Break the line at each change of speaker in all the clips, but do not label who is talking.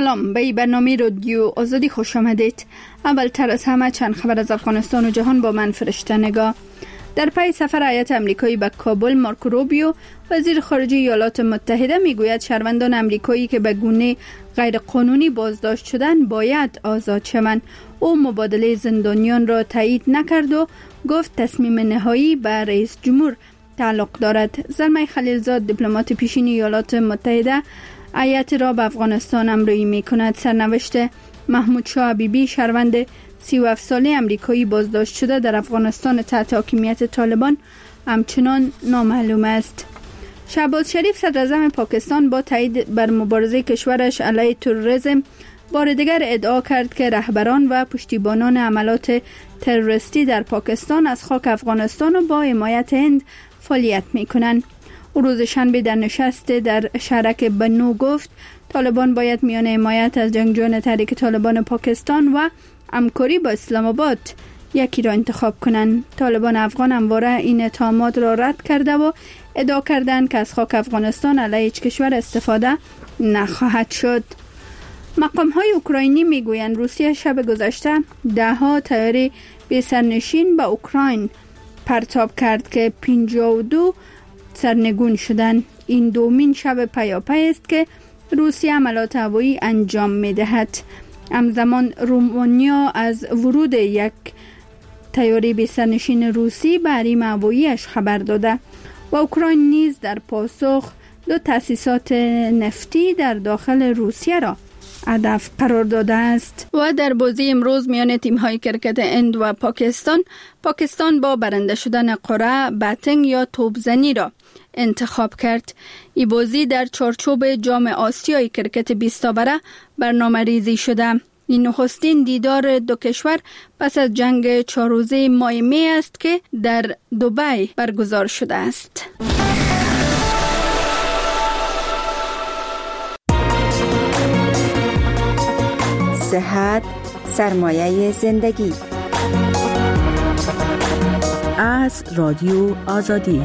سلام، به برنامه رادیو آزادی خوش آمدید. اول تر از همه چند خبر از افغانستان و جهان با من فرشته نگاه. در پی سفر هیات امریکایی به کابل، مارکو روبیو وزیر خارجه ایالات متحده میگوید شهروندان امریکایی که به گونه غیر قانونی بازداشت شدن باید آزاد شوند. او مبادله زندانیان را تایید نکرد و گفت تصمیم نهایی به رئیس جمهور تعلق دارد. زلمه خلیلزاد دیپلمات پیشین ایالات متحده هیات را به افغانستان همراهی می‌کند. سرنوشت محمود شاه حبیبی شهروند 37 ساله امریکایی بازداشت شده در افغانستان تحت حاکمیت طالبان همچنان نامعلوم است. شهباز شریف صدراعظم پاکستان با تایید بر مبارزه کشورش علیه تروریسم بار دیگر ادعا کرد که رهبران و پشتیبانان عملات تروریستی در پاکستان از خاک افغانستان و با حمایت هند فعالیت می‌کنند. روز شنبه در نشست در شهرک بنو گفت طالبان باید میان حمایت از جنگجویان تحریک طالبان پاکستان و همکاری با اسلام آباد یکی را انتخاب کنند. طالبان افغان همواره این اتهامات را رد کرده و ادعا کردند که از خاک افغانستان علیه هیچ کشور استفاده نخواهد شد. مقام‌های اوکراینی میگویند روسیه شب گذشته 10 طیاره بی سرنشین به اوکراین پرتاب کرد که 52 سرنگون شدند. این دومین شب پیاپی است که روسیه عملات هوایی انجام می‌دهد. همزمان رومانیا از ورود یک طیاره بی سرنشین روسی به حریم هوایی‌اش خبر داده و اوکراین نیز در پاسخ 2 تأسیسات نفتی در داخل روسیه را هدف قرار داده است. و در بازی امروز میان تیم‌های کرکت هند و پاکستان با برنده شدن قرعه بتنگ یا توپزنی را انتخاب کرد. این بازی در چارچوب جام آسیای کرکت 20 تابره برنامه ریزی شده. این نخستین دیدار دو کشور پس از جنگ 4 روزه ماه می است که در دبی برگزار شده است.
صحت سرمایه زندگی. از رادیو آزادی.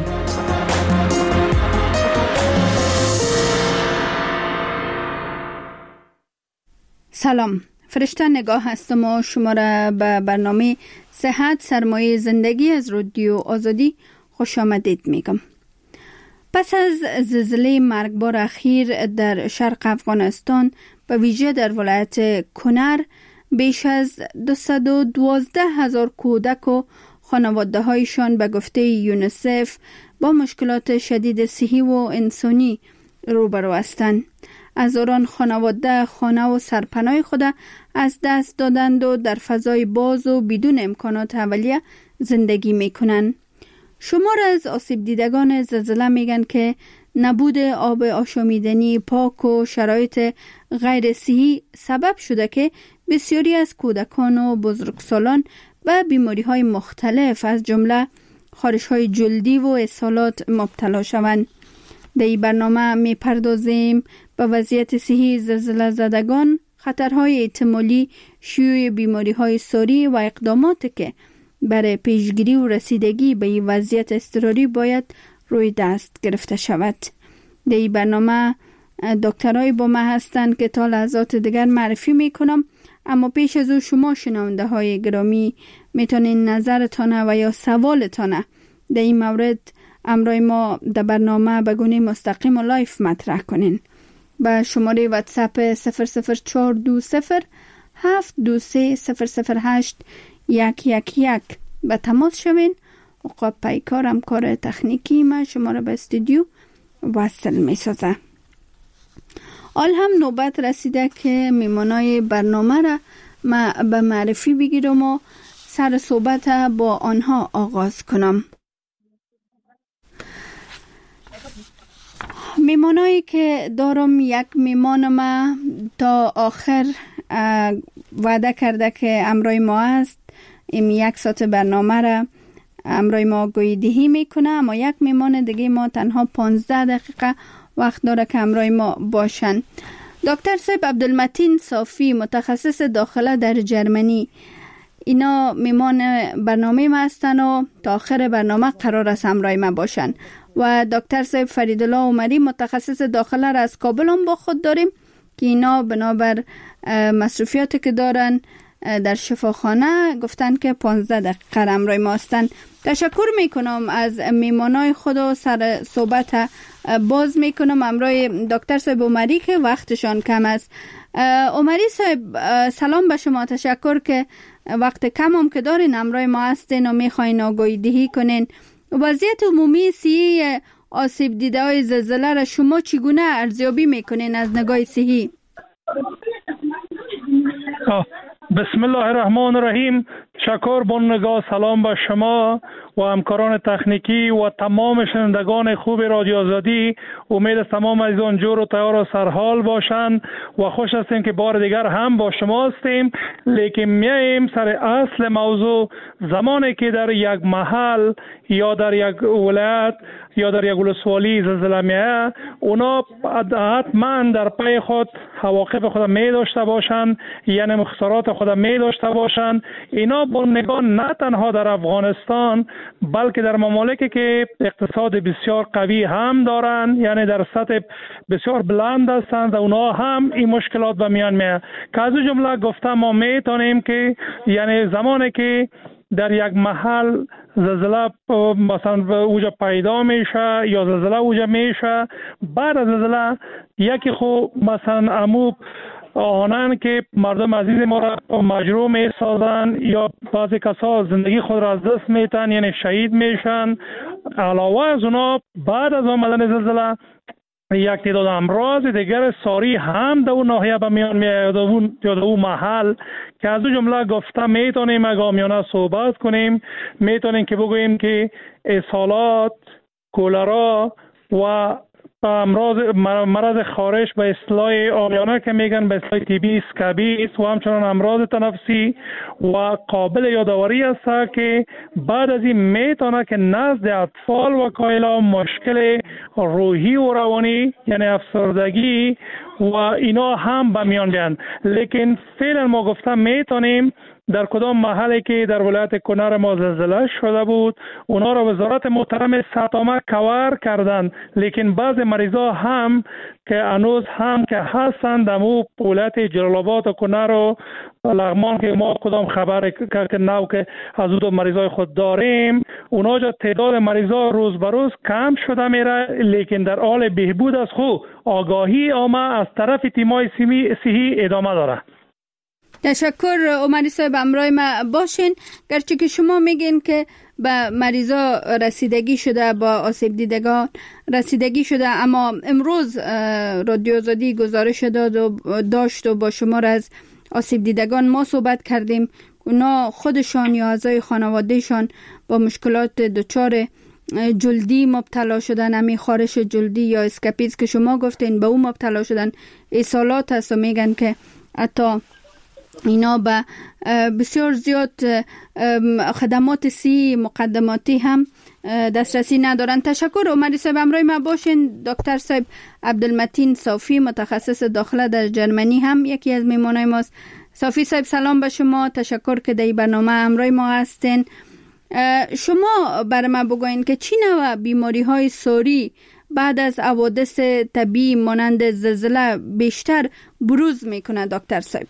سلام، فرشته نگاه هستم و شما را به برنامه صحت سرمایه زندگی از رادیو آزادی خوش آمدید میگم. پس از زلزله مرگبار اخیر در شرق افغانستان به ویژه در ولایت کنر بیش از 212,000 کودک و خانواده هایشان به گفته یونیسف با مشکلات شدید صحی و انسانی روبرو هستند. هزاران خانواده خانه و سرپناه خود از دست دادند و در فضای باز و بدون امکانات اولیه زندگی میکنند. شمار از آسیب دیدگان زلزله میگن که نبود آب آشامیدنی پاک و شرایط غیر صحی سبب شده که بسیاری از کودکان و بزرگسالان به بیماری‌های مختلف از جمله خارش‌های جلدی و اسهالات مبتلا شوند. در این برنامه می‌پردازیم به وضعیت صحی زلزله زدگان، خطرهای احتمالی شیوع بیماری‌های ساری و اقداماتی که برای پیشگیری و رسیدگی به این وضعیت اضطراری باید روی دست گرفته شود. در این برنامه دکترای با ما هستند که تا لحظات دیگر معرفی میکنم، اما پیش از او شما شنونده های گرامی میتونین نظرتان و یا سوالتان در این مورد امرای ما در برنامه به گونه مستقیم و لایف مطرح کنین. به شماره واتساپ 00420 723 008 111 به تماس شوین. عقاب پیکارم کار تکنیکی ما شما را به استودیو وصل می سازه. حال هم نوبت رسیده که میمانای برنامه را ما به معرفی بگیرم و سر صحبت با آنها آغاز کنم. میمانایی که دارم، یک میمان ما تا آخر وعده کرده که امرای ما است، این 1 ساعت برنامه را امرای ما گویدهی میکنه، اما یک میمان دیگه ما تنها 15 دقیقه وقت داره که امرای ما باشن. دکتر صاحب عبدالمتین صافی، متخصص داخله در جرمنی، اینا میمان برنامه ما هستن و تا آخر برنامه قرار است امرای ما باشن. و دکتر صاحب فریدالله عمری، متخصص داخله را از کابل هم با خود داریم که اینا بنابر مصروفیاتی که دارن در شفاخانه گفتن که 15 دقیقه همراه ما هستن. تشکر میکنم از میمانای خود و سر صحبت باز میکنم همراه دکتر صاحب عمری که وقتشان کم است. عمری صاحب سلام به شما، تشکر که وقت کم هم که دارین همراه ما هستین و میخواین آگاهی دهی کنین. وضعیت عمومی صحی آسیب دیده های زلزله را شما چگونه ارزیابی میکنین از نگاه صحی؟
بسم الله الرحمن الرحیم. تشکر بانگاه سلام به شما و همکاران تکنیکی و تمام شنوندگان خوب رادیو آزادی. امید تمام عزیزان جور و تیار و سرحال باشند و خوش هستیم که بار دیگر هم با شما هستیم. لیکن میایم سر اصل موضوع. زمانی که در یک محل یا در یک ولایت یا در یک ولسوالی زلزله میاد، اونا حتما در پی خود حواقب خود می داشته باشند، یعنی مختصرات خود می داشته باشند. اینا با نگاه نه تنها در افغانستان بلکه در ممالکی که اقتصاد بسیار قوی هم دارند، یعنی در سطح بسیار بلند هستند، اونا هم این مشکلات به میان میاد. که از جمله گفتم ما میتونیم که یعنی زمانی که در یک محل زلزله مثلا اوجا پیدا میشه یا زلزله اوجا میشه، بعد از زلزله یکی خو مثلا امو آنان که مردم عزیز ما را مجروح می سازن یا بعضی کسا زندگی خود را از دست میتن، یعنی شهید میشن. علاوه از اونا بعد از آمدن زلزله یک تعداد امراض دیگر ساری هم در اون ناحیه به میان میاد یا در اون محل که از اون جمله گفتم میتونیم آگاهانه صحبت کنیم. میتونیم که بگوییم که اسهالات، کولرا و مرض خارش به اصطلاح عامیانه که میگن به اصطلاح TB، اسکابیس و همچنان امراض تنفسی و قابل یادآوری است که بعد از این میتونه که نزد اطفال و کایلا مشکل روحی و روانی یعنی افسردگی و اینا هم به میان بیان. لیکن فعلا ما گفتم میتونیم در کدام محلی که در ولایت کنر ما زلزله شده بود اونا را وزارت محترم سطامه کور کردند، لیکن بعض مریضا هم که هنوز هم که هستند در ولایت جلال آباد و کنر و لغمان که ما کدام خبر که نو که از دو مریضای خود داریم، اونا جا تعداد مریضا روز به روز کم شده میره، لیکن در حال بهبود از خود آگاهی عامه از طرف تیمای صحی ادامه داره.
تشکر عمری صاحب، همراه ما باشین. گرچه که شما میگین که به مریضا رسیدگی شده، با آسیب دیدگان رسیدگی شده، اما امروز رادیو آزادی گزارش داشت و با شمار از آسیب دیدگان ما صحبت کردیم. اونا خودشان یا اعضای خانوادهشان با مشکلات دچار جلدی مبتلا شدن، همین خارش جلدی یا اسکاپیز که شما گفتین به اون مبتلا شدن. اسهالات هست و میگن که حتی اینا به بسیار زیاد خدمات صحی مقدماتی هم دسترسی ندارن. تشکر عمری صاحب، همراه ما باشین. دکتر صاحب عبدالمتین صافی متخصص داخله در جرمنی هم یکی از میمانای ماست. صافی صاحب سلام به شما، تشکر که در این برنامه همراه ما هستین. شما برای ما بگوین که چی نوع بیماری های ساری بعد از حوادث طبیعی مانند زلزله بیشتر بروز میکنه دکتر صاحب؟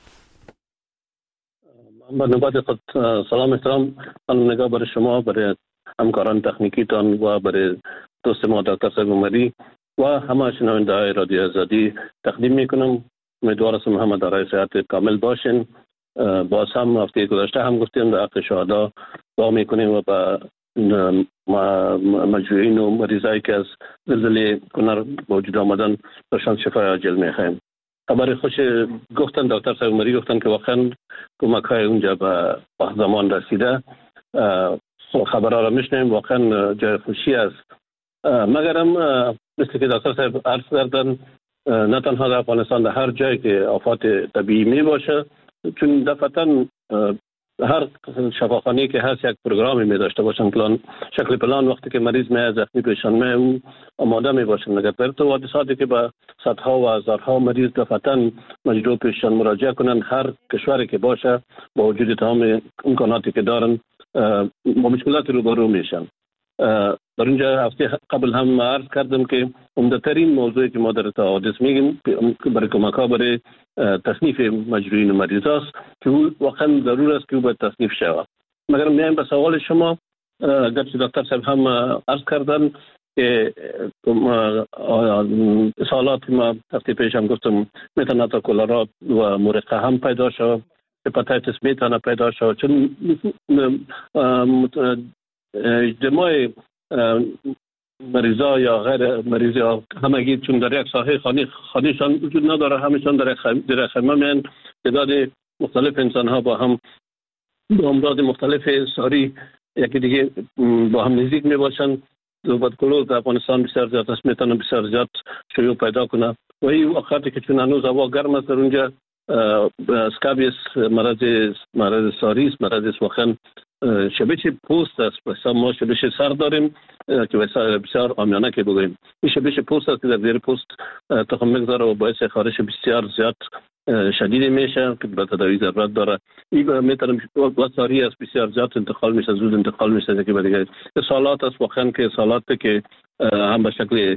با نوبت خود سلام احترام نگاه برای شما، برای همکاران تکنیکیتان و برای دوست ما دکتر صاحب عمری و همه شنونده های رادیو آزادی تقدیم میکنم. امیدوار هستم همه دارای صحت کامل باشین. باز هم هفته گذشته هم گفتیم در حق شهدا دعا میکنیم و با مجروحین و مریضایی که از زلزله کنر با وجود آمدن برشان شفای عاجل میخوایم. خبر خوش گفتن دکتر صاحب عمری گفتن که واقعا کمک های اونجا به زمان رسیده. خبرها را میشنیم، واقعا جای خوشی است. مگرم مثل که دکتر صاحب عرض کردن نه تنها در افغانستان، در هر جایی که آفات طبیعی می باشه، چون دفعتا هر شفاخانه که هست یک پروگرامی می داشته باشن، شکل پلان وقتی که مریض می زخمی پیشان می اون آماده می باشن. مگر در تو حادثاتی که با صدها و هزارها مریض دفعتا مجروح پیشان مراجعه کنن، هر کشوری که باشه با وجود تمام امکاناتی که دارن با مشکلات روبرو میشن. در اینجا هفته قبل هم عرض کردم که عمده‌ترین موضوعی که ما در حوادث میگیم برای کمک ها برای تصنیف مجروحین و مریض است که واقعا ضرور است که باید تصنیف شود. مگر میایم به سوال شما، اگر که دکتر صاحب هم عرض کردن که سالات ما هفته پیش هم گفتم میتونه تا کلرا و مرقه هم پیدا شود، هپاتیتس میتونه پیدا شود، چون اجتماع مریضا یا غیر مریضا همگی چون در یک ساحه خانهشان وجود نداره، همیشان در خیمه میان. تعداد مختلف انسان ها با هم با امراض مختلف ساری یکی دیگه با هم نزدیک می باشن. توبرکلوز در افغانستان بسیار زیاد است، میتونه بسیار زیاد شیوع پیدا کنه و این وقتی که چون هنوز هوا گرم است در اونجا اسکابیس مرض ساری است، مرض واقعا شبیه پوست است. مثلا ما شبیه سر داریم که بسیار عامیانه که بگوییم این شبیه پوست است که در زیر پوست تخم میگذاره و باعث خارش بسیار زیاد شدید میشه که به تداوی ضرورت داره. این میتونه ساری است بسیار زیاد انتقال میشه، زود انتقال میشه که دیگه سالات است واقعا که سالات که هم به شکل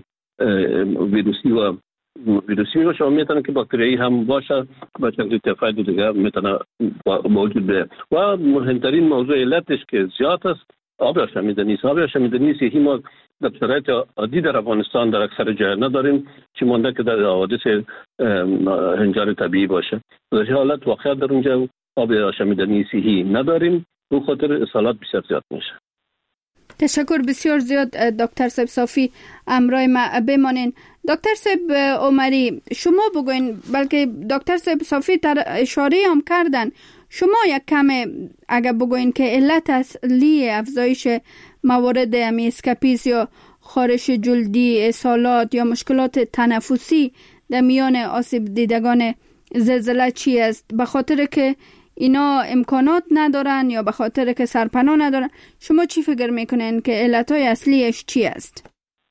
ویروسی باشه و میتونه که باکتریایی هم باشه به شکل تیفاید دیگه میتونه موجود بشه. و مهمترین موضوع علتش که زیاد است آب آشامیدنی است. آب آشامیدنی است ما در شرایط عادی در افغانستان در اکثر جای نداریم، چی مانده که در حوادث هنجار طبیعی باشه. در حالت واقعا در اونجا آب آشامیدنی صحی نداریم، به خاطر اصالات بسیار زیاد میشه.
تشکر بسیار زیاد دکتر صاحب صافی، امرای ما بمانین. دکتر صاحب عمری شما بگوین، بلکه دکتر صاحب صافی اشاره هم کردن، شما یک کم اگر بگوین که علت اصلی افزایش موارد اسکاپیس یا خارش جلدی، اسهالات یا مشکلات تنفسی در میان آسیب دیدگان زلزله چی است؟ به خاطر که اینا امکانات ندارن یا به خاطر که سرپناه ندارن؟ شما چی فکر میکنین که علتهای اصلیش چی است؟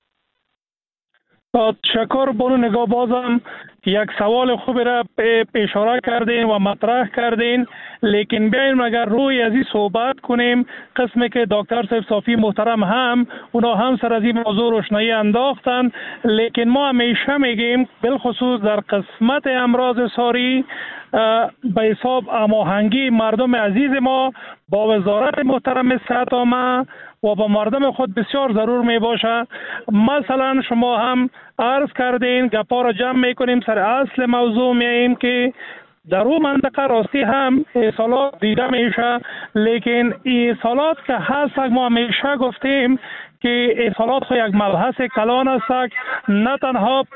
تشکر. بانو نگاه بازم یک سوال خوبی را اشاره کردین و مطرح کردین، لیکن بیایم اگر روی از این صحبت کنیم، قسمی که دکتر صاحب صافی محترم هم اونا هم سر از این موضوع روشنایی انداختن، لیکن ما همیشه میگیم بالخصوص در قسمت امراض ساری به حساب هماهنگی مردم عزیز ما با وزارت محترم صحت عامه و با مردم خود بسیار ضرور می باشه. مثلا شما هم عرض کردین، گپا را جمع میکنیم سر اصل موضوع میاییم که در اون منطقه راستی هم اصالات دیده میشه، لیکن اصالات که هست ما همیشه گفتیم که اصالات خود یک مبحث کلان است، نه تنها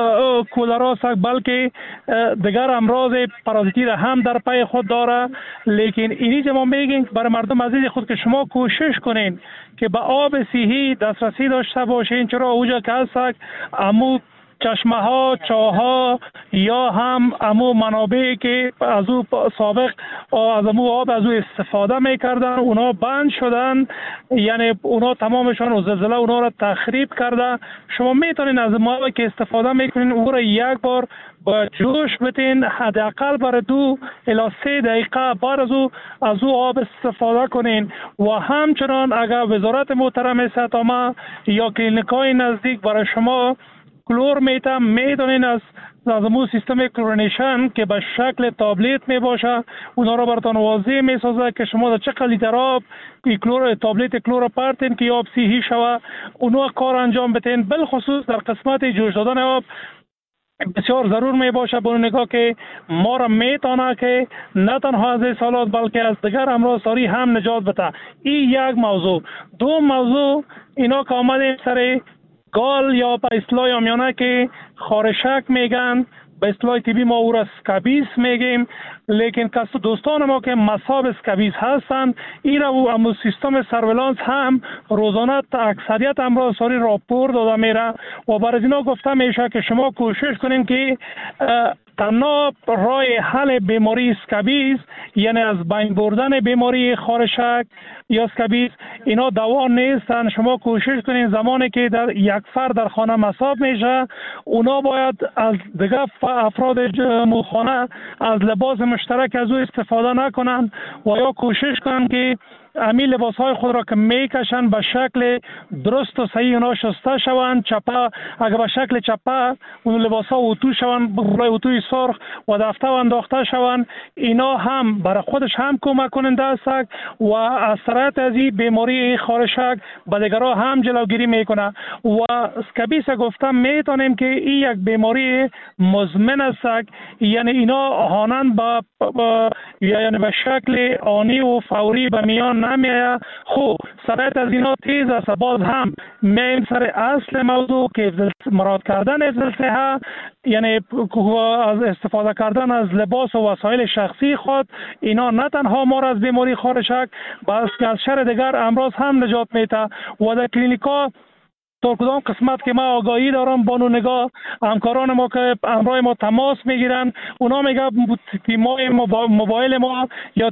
کولرا است بلکه دیگر امراض پارازیتی را هم در پی خود داره. لیکن اینی که ما میگیم برای مردم عزیز خود که شما کوشش کنین که به آب صحی دسترسی داشته باشین، چرا اوجا که هست امو چشمه ها، چاه ها یا هم امو منابعی که از او سابق از امو آب از او استفاده میکردن اونا بند شدن، یعنی اونا تمامشان و زلزله اونا را تخریب کرده. شما میتونین از ما که استفاده میکنین او را یک بار با جوش بتین، حداقل برای 2 الی 3 دقیقه بعد از او آب استفاده کنین. و همچنان اگر وزارت محترم صحت عامه یا کلینیکای نزدیک برای شما کلور میتونین از امو سیستم کلورینیشن که به شکل تابلت می باشه اونا را براتون واضح می سازه که شما در چقدر لیتر آب تابلت کلور پرتین که آب صحی شوه اونا کار انجام بتین. بالخصوص در قسمت جوش دادن آب بسیار ضرور می باشه با نگاه که ما را میتونه که نه تنها از اصالات بلکه از دیگر امراض ساری هم نجات بده. این یک موضوع. 2 موضوع اینا که آمدیم سر گال یا به اصطلاح عامیانه که خارشک میگن، به اصطلاح طبی ما او را اسکابیس میگیم، لیکن دوستان ما که مصاب اسکابیس هستند این را امو سیستم سرویلانس هم روزانه اکثریت امراض ساری راپور داده میره و برای اینا گفته میشه که شما کوشش کنین که تنها راه حل بیماری اسکابیس یعنی از بین بردن بیماری خارشک یا اسکابیس اینا دوا نیستن. شما کوشش کنین زمانی که در یک فرد در خانه مصاب میشه اونا باید از دیگه افراد خانه از لباس مشترک از او استفاده نکنن و یا کوشش کنن که امی لباس های خود را که میکشند به شکل درست و صحیح اونا شسته شوند. چپه اگر به شکل چپه اون لباس ها اتو شوند، برای اتوی سرخ و دفتر انداخته شوند، اینا هم برای خودش هم کمک کننده است و از سرایت از این بیماری خارشک به دیگرها هم جلوگیری میکنه. و اسکابیس گفتم میتونیم که این یک بیماری مزمن است، یعنی اینا آنان یعنی به شکل آنی و فوری به میان نمیاد. خب سرایت از اینا تیز است. باز هم میم سر اصل موضوع که مراد کردن حفظ صحت، یعنی از استفاده کردن از لباس و وسایل شخصی خود، اینا نه تنها ما را از بیماری خارشک بلکه از شر دیگر امراض هم نجات میده. و در کلینیکا تا کدام قسمت که ما آگاهی دارم، بانو نگاه همکاران ما که همراه ما تماس میگیرن، اونا میگن تیمای موبایل ما یا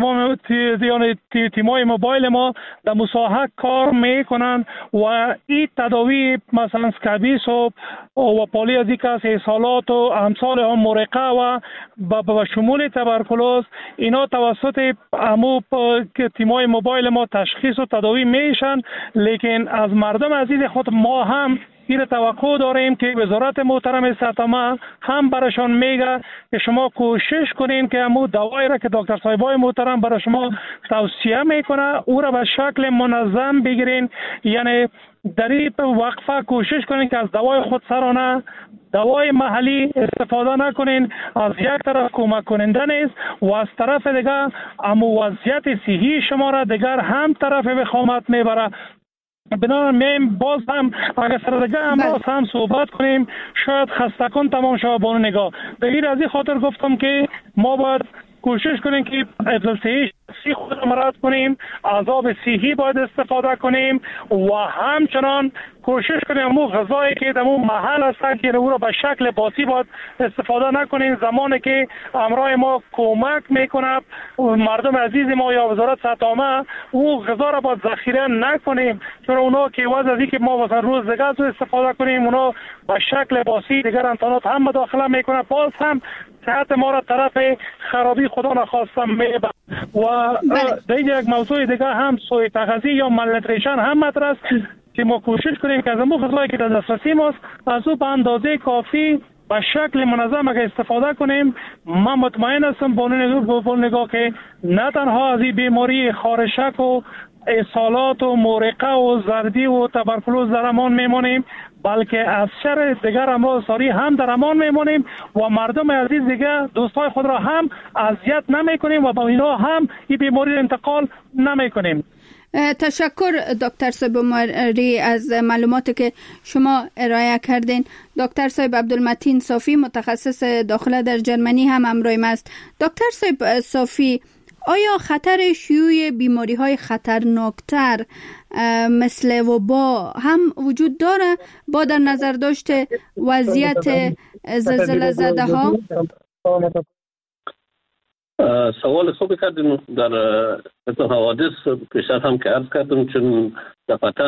تیمای موبایل ما در مساحت کار میکنن و این تداوی مثلا اسکابیس و پالی از یک از احصالات و امثال هم مرقه و به شمول تبرکلوز، اینا توسط امو تیمای موبایل ما تشخیص و تداوی میشن. لیکن از مردم عزیز خود ما هم این توقع داریم که وزارت محترم صحت عامه هم برایشان میگه که شما کوشش کنین که همون دوایی را که دکتر صاحبای محترم برای شما توصیه میکنه او را به شکل منظم بگیرین. یعنی در این وقفه کوشش کنین که از دوای خودسرانه، دوای محلی استفاده نکنین. از یک طرف کمک کننده نیست و از طرف دیگر امو وضعیت صحی شما را دیگر هم طرف وخامت میبره. بنابراین باز هم اگر سردگه امروز هم صحبت کنیم شاید خستکن تمام شود. بانو نگاه بگیر از این خاطر گفتم که ما باید کوشش کنیم که حفظ صحی خود را مراعات کنیم، از آب صحی باید استفاده کنیم و همچنان کوشش کنیم امو غذایی که در اون محل هست که او را به شکل باسی باید استفاده نکنیم. زمانی که همراه ما کمک میکنه مردم عزیز ما یا وزارت صحت عامه، او غذا را باید ذخیره نکنیم، چون اونا که واسه از اینکه ما واسه روز دیگه از استفاده کنیم اونا به شکل باسی دیگر امکانات هم مداخله میکنه، باز هم صحت ما را طرف خرابی خدا نخواستم میبره. و دیگه یک موضوع دیگه هم سوء تغذیه یا مالنوتریشن هم مطرح است که ما کوشش کنیم که از اون غذایی که در دسترسی ماست از او به اندازه کافی به شکل منظم اگر استفاده کنیم. من مطمئن هستم بانو نگاه که نه تنها از این بیماری خارشک و اسهالات و مرقه و زردی و تبرکلوز در امان میمانیم، بلکه از شر دیگر امراض ساری هم در امان میمانیم و مردم عزیز دیگر دوستای خود را هم اذیت نمی کنیم و با اینا هم این بیماری انتقال نمی کنیم.
تشکر دکتر صاحب عمری از معلوماتی که شما ارائه کردین. دکتر صاحب عبدالمتین صافی متخصص داخله در جرمنی هم همراه ما است. دکتر صاحب صافی، آیا خطر شیوع بیماری های خطرناکتر مثل وبا هم وجود داره با در نظر داشته وضعیت زلزله زده ها؟
سوال خوبی کردیم. در حوادث پیشتر هم که عرض کردم، چون دفعتاً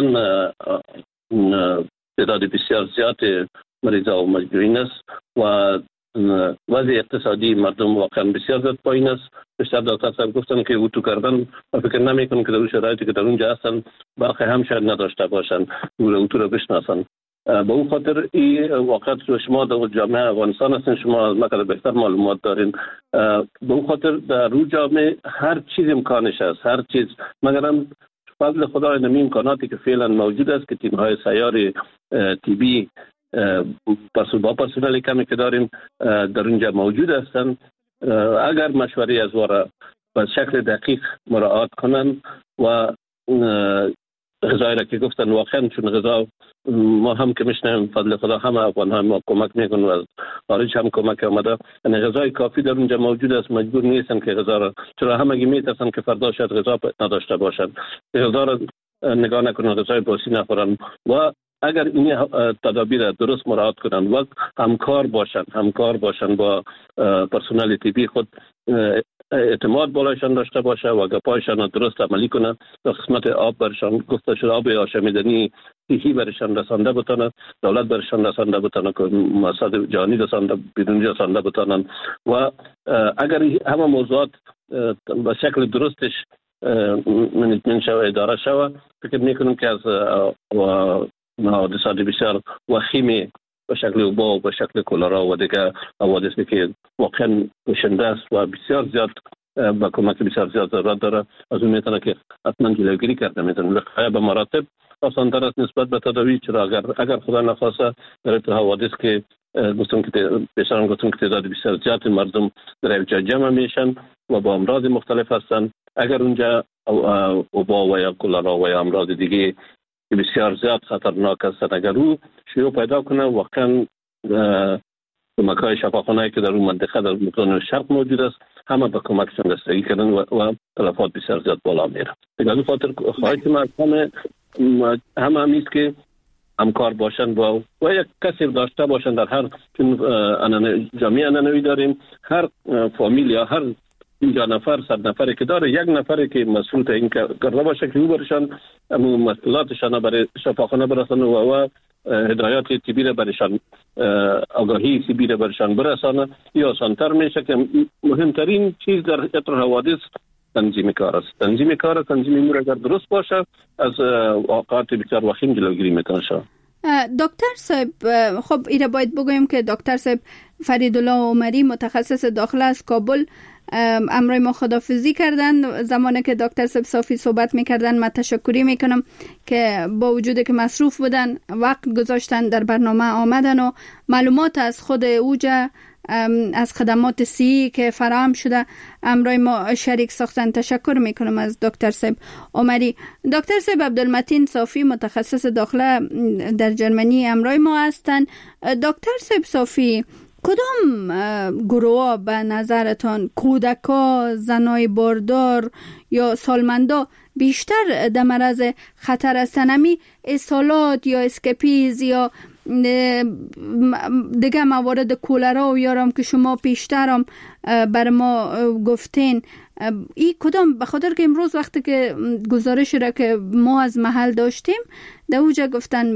تعداد بسیار زیاد مریضا و مجموعین است و وضع اقتصادی مردم واقعا بسیار زیاد پایین است. بیشتر دکتر صاحب گفتن که اتو کردن و فکر نمی کنم که در اون شرایطی که در اونجا هستن برخی هم شاید نداشته باشن اتو رو بشناسن. به اون خاطر این واقعا شما در جامعه افغانستان هستین، شما از مقدار بهتر معلومات دارین. به اون خاطر در روی جامعه هر چیز امکانش است، هر چیز، مگر هم فضل خدا نمی امکاناتی که فعلا موجود است که تیم‌های سیار تیبی با پرسنل کمی که داریم در اونجا موجود هستند. اگر مشوره از وارا به شکل دقیق مراعات کنن و غذایی را که گفتن واقعا، چون غذا ما هم که میشنیم فضل خدا هم افغان هم ما کمک میکنن و از خارج هم کمک آمده، یعنی غذای کافی در اونجا موجود است. مجبور نیستن که غذا را، چرا همگی میترسن که فردا شاید غذا نداشته باشن، غذا را نگاه نکنن، غذای باسی نخورن و اگر این تدابیر درست مراعات کنن و همکار باشن با پرسنل طبی خود، اعتماد بالایشان داشته باشه و گپایشان درست عملی کنن، در قسمت آب برشان گفته شده آب آشامیدنی صحی برشان رسانده بتانه، دولت برشان رسانده بتانه که مؤسسات جهانی رسانده بتانن و اگر همه موضوعات به شکل درستش منیجمنت شوه، اداره شوه. فکر میکنم که از حوادثات بسیار وخیم به شکل اوبا و به شکل کلرا و دیگه حوادثی که واقعا کشنده است و بسیار زیاد با کمک بسیار زیاد ضرورت داره، از اون میتونه که حتما جلوگیری کرده میتونه. وقایع به مراتب آسان‌تر است نسبت به تداوی، چرا اگر خدا نخواسته در تو حوادث که گفتم که تعداد بسیار زیاد مردم در یک جا جمع میشن و با امراض مختلف هستن، اگر اونجا اوبا و یا کلرا و یا امراض دیگه که بسیار زیاد خطرناک هستند اگر او شیوع پیدا کنه، واقعا کمک‌های شفاخانه‌ای که در اون منطقه در مقام شرق موجود است همه به کمکشان دستگی کردن و تلفات بسیار زیاد بالا میره. به خاطر خواهش من همه نیست که همکار باشن و یک کسی داشته باشن در هر جامعه انانوی داریم، هر فامیل یا هر 50 نفر 100 نفری که داره، یک نفری که مسئول این کرده باشه که او برشان مسئولاتشان برای شفاخانه برسن و هدایات طبی را برشان، آگاهی طبی را برشان برسانه، یا آسان‌تر میشه که مهمترین چیز در اطر حوادث تنظیم کار است. تنظیم امور اگر درست باشه از واقعات بسیار وخیم جلوگیری میتونه شود.
دکتر صاحب، خب ایره باید بگویم که دکتر صاحب فریدالله عمری متخصص داخله از کابل امروی ما خداحافظی کردن. زمانی که دکتر صاحب صافی صحبت میکردن من تشکری میکنم که با وجود که مصروف بودن وقت گذاشتن در برنامه آمدن و معلومات از خود اوجا از خدمات سی که فراهم شده امروی ما شریک ساختن. تشکر میکنم از دکتر صاحب عمری. دکتر صاحب عبدالمتین صافی متخصص داخله در جرمنی امروی ما هستند. دکتر صاحب صافی، کدام گروه به نظرتان، کودکا، زنای باردار یا سالمندا بیشتر در معرض خطر هستند؟ امی اسهالات یا اسکپیز یا دیگه موارد کولرا و یارم که شما پیشترم بر ما گفتین، ای کدام؟ بخاطر که امروز وقتی که گزارش را که ما از محل داشتیم در اوجا گفتن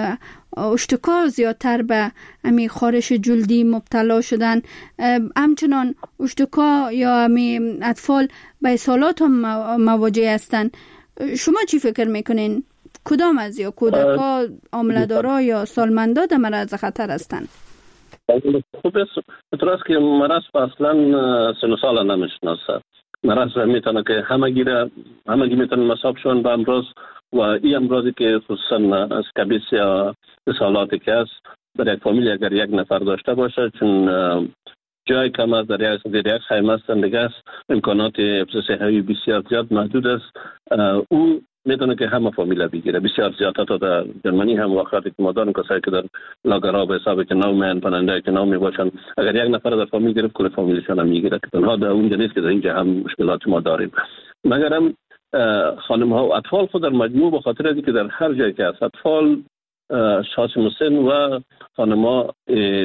اشتکا زیادتر به امی خارش جلدی مبتلا شدن، همچنان اشتکا یا امی اطفال به اسهالات هم مواجه هستن. شما چی فکر میکنین؟ کدام از یا کودکا، عامله‌دارا یا سالمندا در معرض خطر هستند؟
خوب است. اعتراض که مرض اصلا سن و سال نمیشناسه. مرض میتونه که همگی میتونه مصاب شون به امراض و این امراضی که خصوصا اسکابیس یا اسهالاتی که است در یک فامیل اگر یک نفر داشته باشه، چون جای کم است، در یک خیمه زندگی است، امکانات حفظ صحی بسیار زیاد محدود است، او میتونه که همه فامیل بگیره. بسیار زیاد تا در جرمنی هم واقعاتی که ما داریم کسایی که در لاگرها به حساب که نومن پناهنده که نومی باشن، اگر یک نفر در فامیل گرفت کل فامیلشون هم میگیره، که تنها در اونجا نیست که در اینجا هم مشکلات ما داریم. مگرم خانم ها و اطفال خود در مجموع به خاطر از که در هر جایی که هست اطفال، شخص مسن و خانم ها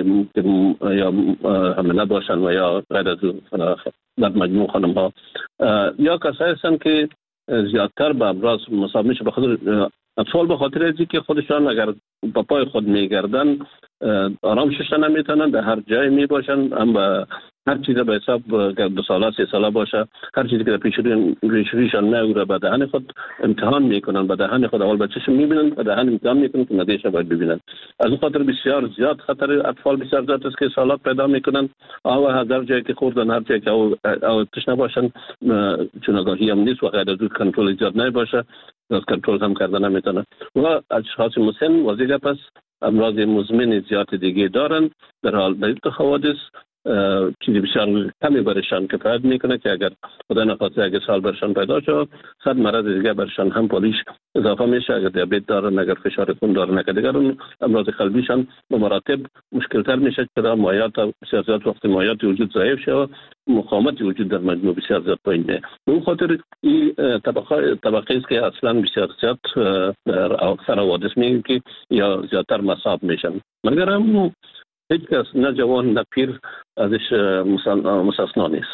یا حامله باشن و یا غیر از در مجموع خانم ها یا کسایی هستن که زیادتر به امراض مصاب میشه. بخاطر اطفال به خاطر ازی که خودشان اگر با پای خود میگردن آرام ششن نمیتونن، در هر جای میباشن، هم به هر چیز به حساب 2 ساله 3 ساله باشه، هر چیزی که در پیشرویشان میوره به دهن خود امتحان میکنن، به دهن خود اول بچه‌شون میبینن، به دهن امتحان میکنن که نتیجه باید ببینن. از اون خاطر بسیار زیاد خطر اطفال بسیار زیاد است که سالات پیدا میکنن. هر جایی که خوردن، هر جایی که او تشنه باشن، چون آگاهی هم نیست و غیر از کنترل زیاد نباشه، از کنترل هم کردن نمیتونه. و اشخاص مسن وزیده پس امراض مزمن زیاد دیگه دارن. در حال در حوادث چیزی بسیار کمی برشان کفایت میکنه که اگر خدا نخواسته اگر سال برشان پیدا شد 100 مرض دیگه برشان هم پالیش اضافه میشه. اگر دیابت دارن، اگر فشار خون دارن، اگر دیگر اون امراض قلبیشان به مراتب مشکل تر میشه، چرا مایات بسیار زیاد وقتی مایات وجود ضعیف شه، مقاومت وجود در مجموع بسیار زیاد پایین میاد. به خاطر این طبقه است که اصلا بسیار زیاد در اکثر حوادث میگیم که یا زیادتر مصاب میشن. مگر هم هیچ کس نه جوان نه پیر ازش مستثنا نیست.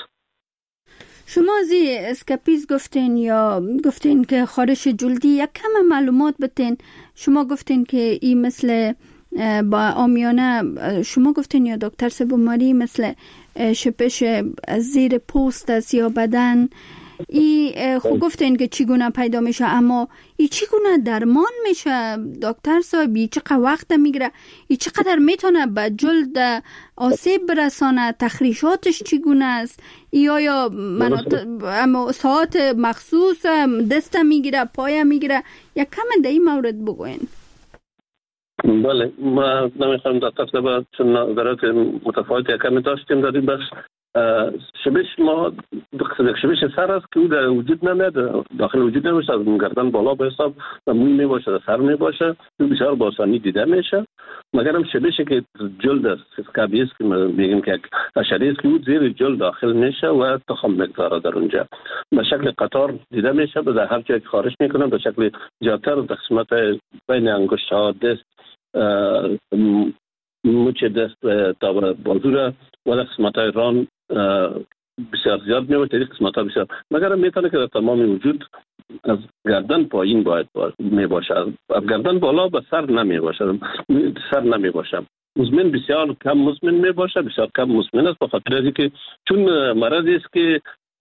شما زی اسکاپیز گفتین یا گفتین که خارش جلدی، یک کم معلومات بتین. شما گفتین که این مثل با آمیانه، شما گفتین یا دکتر سبوماری مثل شپش زیر پوست است یا بدن، این خوب گفتین که چگونه پیدا میشه، اما این چگونه درمان میشه دکتر صاحب؟ این چقدر وقت میگیره؟ این چقدر میتونه به جلد آسیب برسانه؟ تخریشاتش چگونه است؟ یا ساعت مخصوص دست میگیره، پای میگیره؟ یک کم در این مورد بگوین.
بله، ما نمیخوایم دکتر صاحب چون نظرات متفاوتی کمی داشتیم در این بخش. شبش ما شبش سر است که او در وجود نمیاد، داخل وجود نمیشه، از گردن بالا به حساب و موی میباشه، در سر میباشه، او بسیار با آسانی دیده میشه. مگر هم شبشی که جلد است، اسکابیس که میگیم که حشره است که او زیر جلد داخل میشه و تخم میگذاره در اونجا، به شکل قطار دیده میشه، به هر جایی که خارج میکنه به شکل جاتر در قسمت بین انگشت ها، دست، مچ دست تا بازو و در قسمت های ران بسیار زیاد میباشه، در قسمت ها بسیار، مگر میتونه که در تمام وجود از گردن پایین باید میباشه، از گردن بالا به سر نمیباشه. مزمن بسیار کم مزمن میباشه، بسیار کم مزمن است، بخاطر از اینکه چون مرضی است که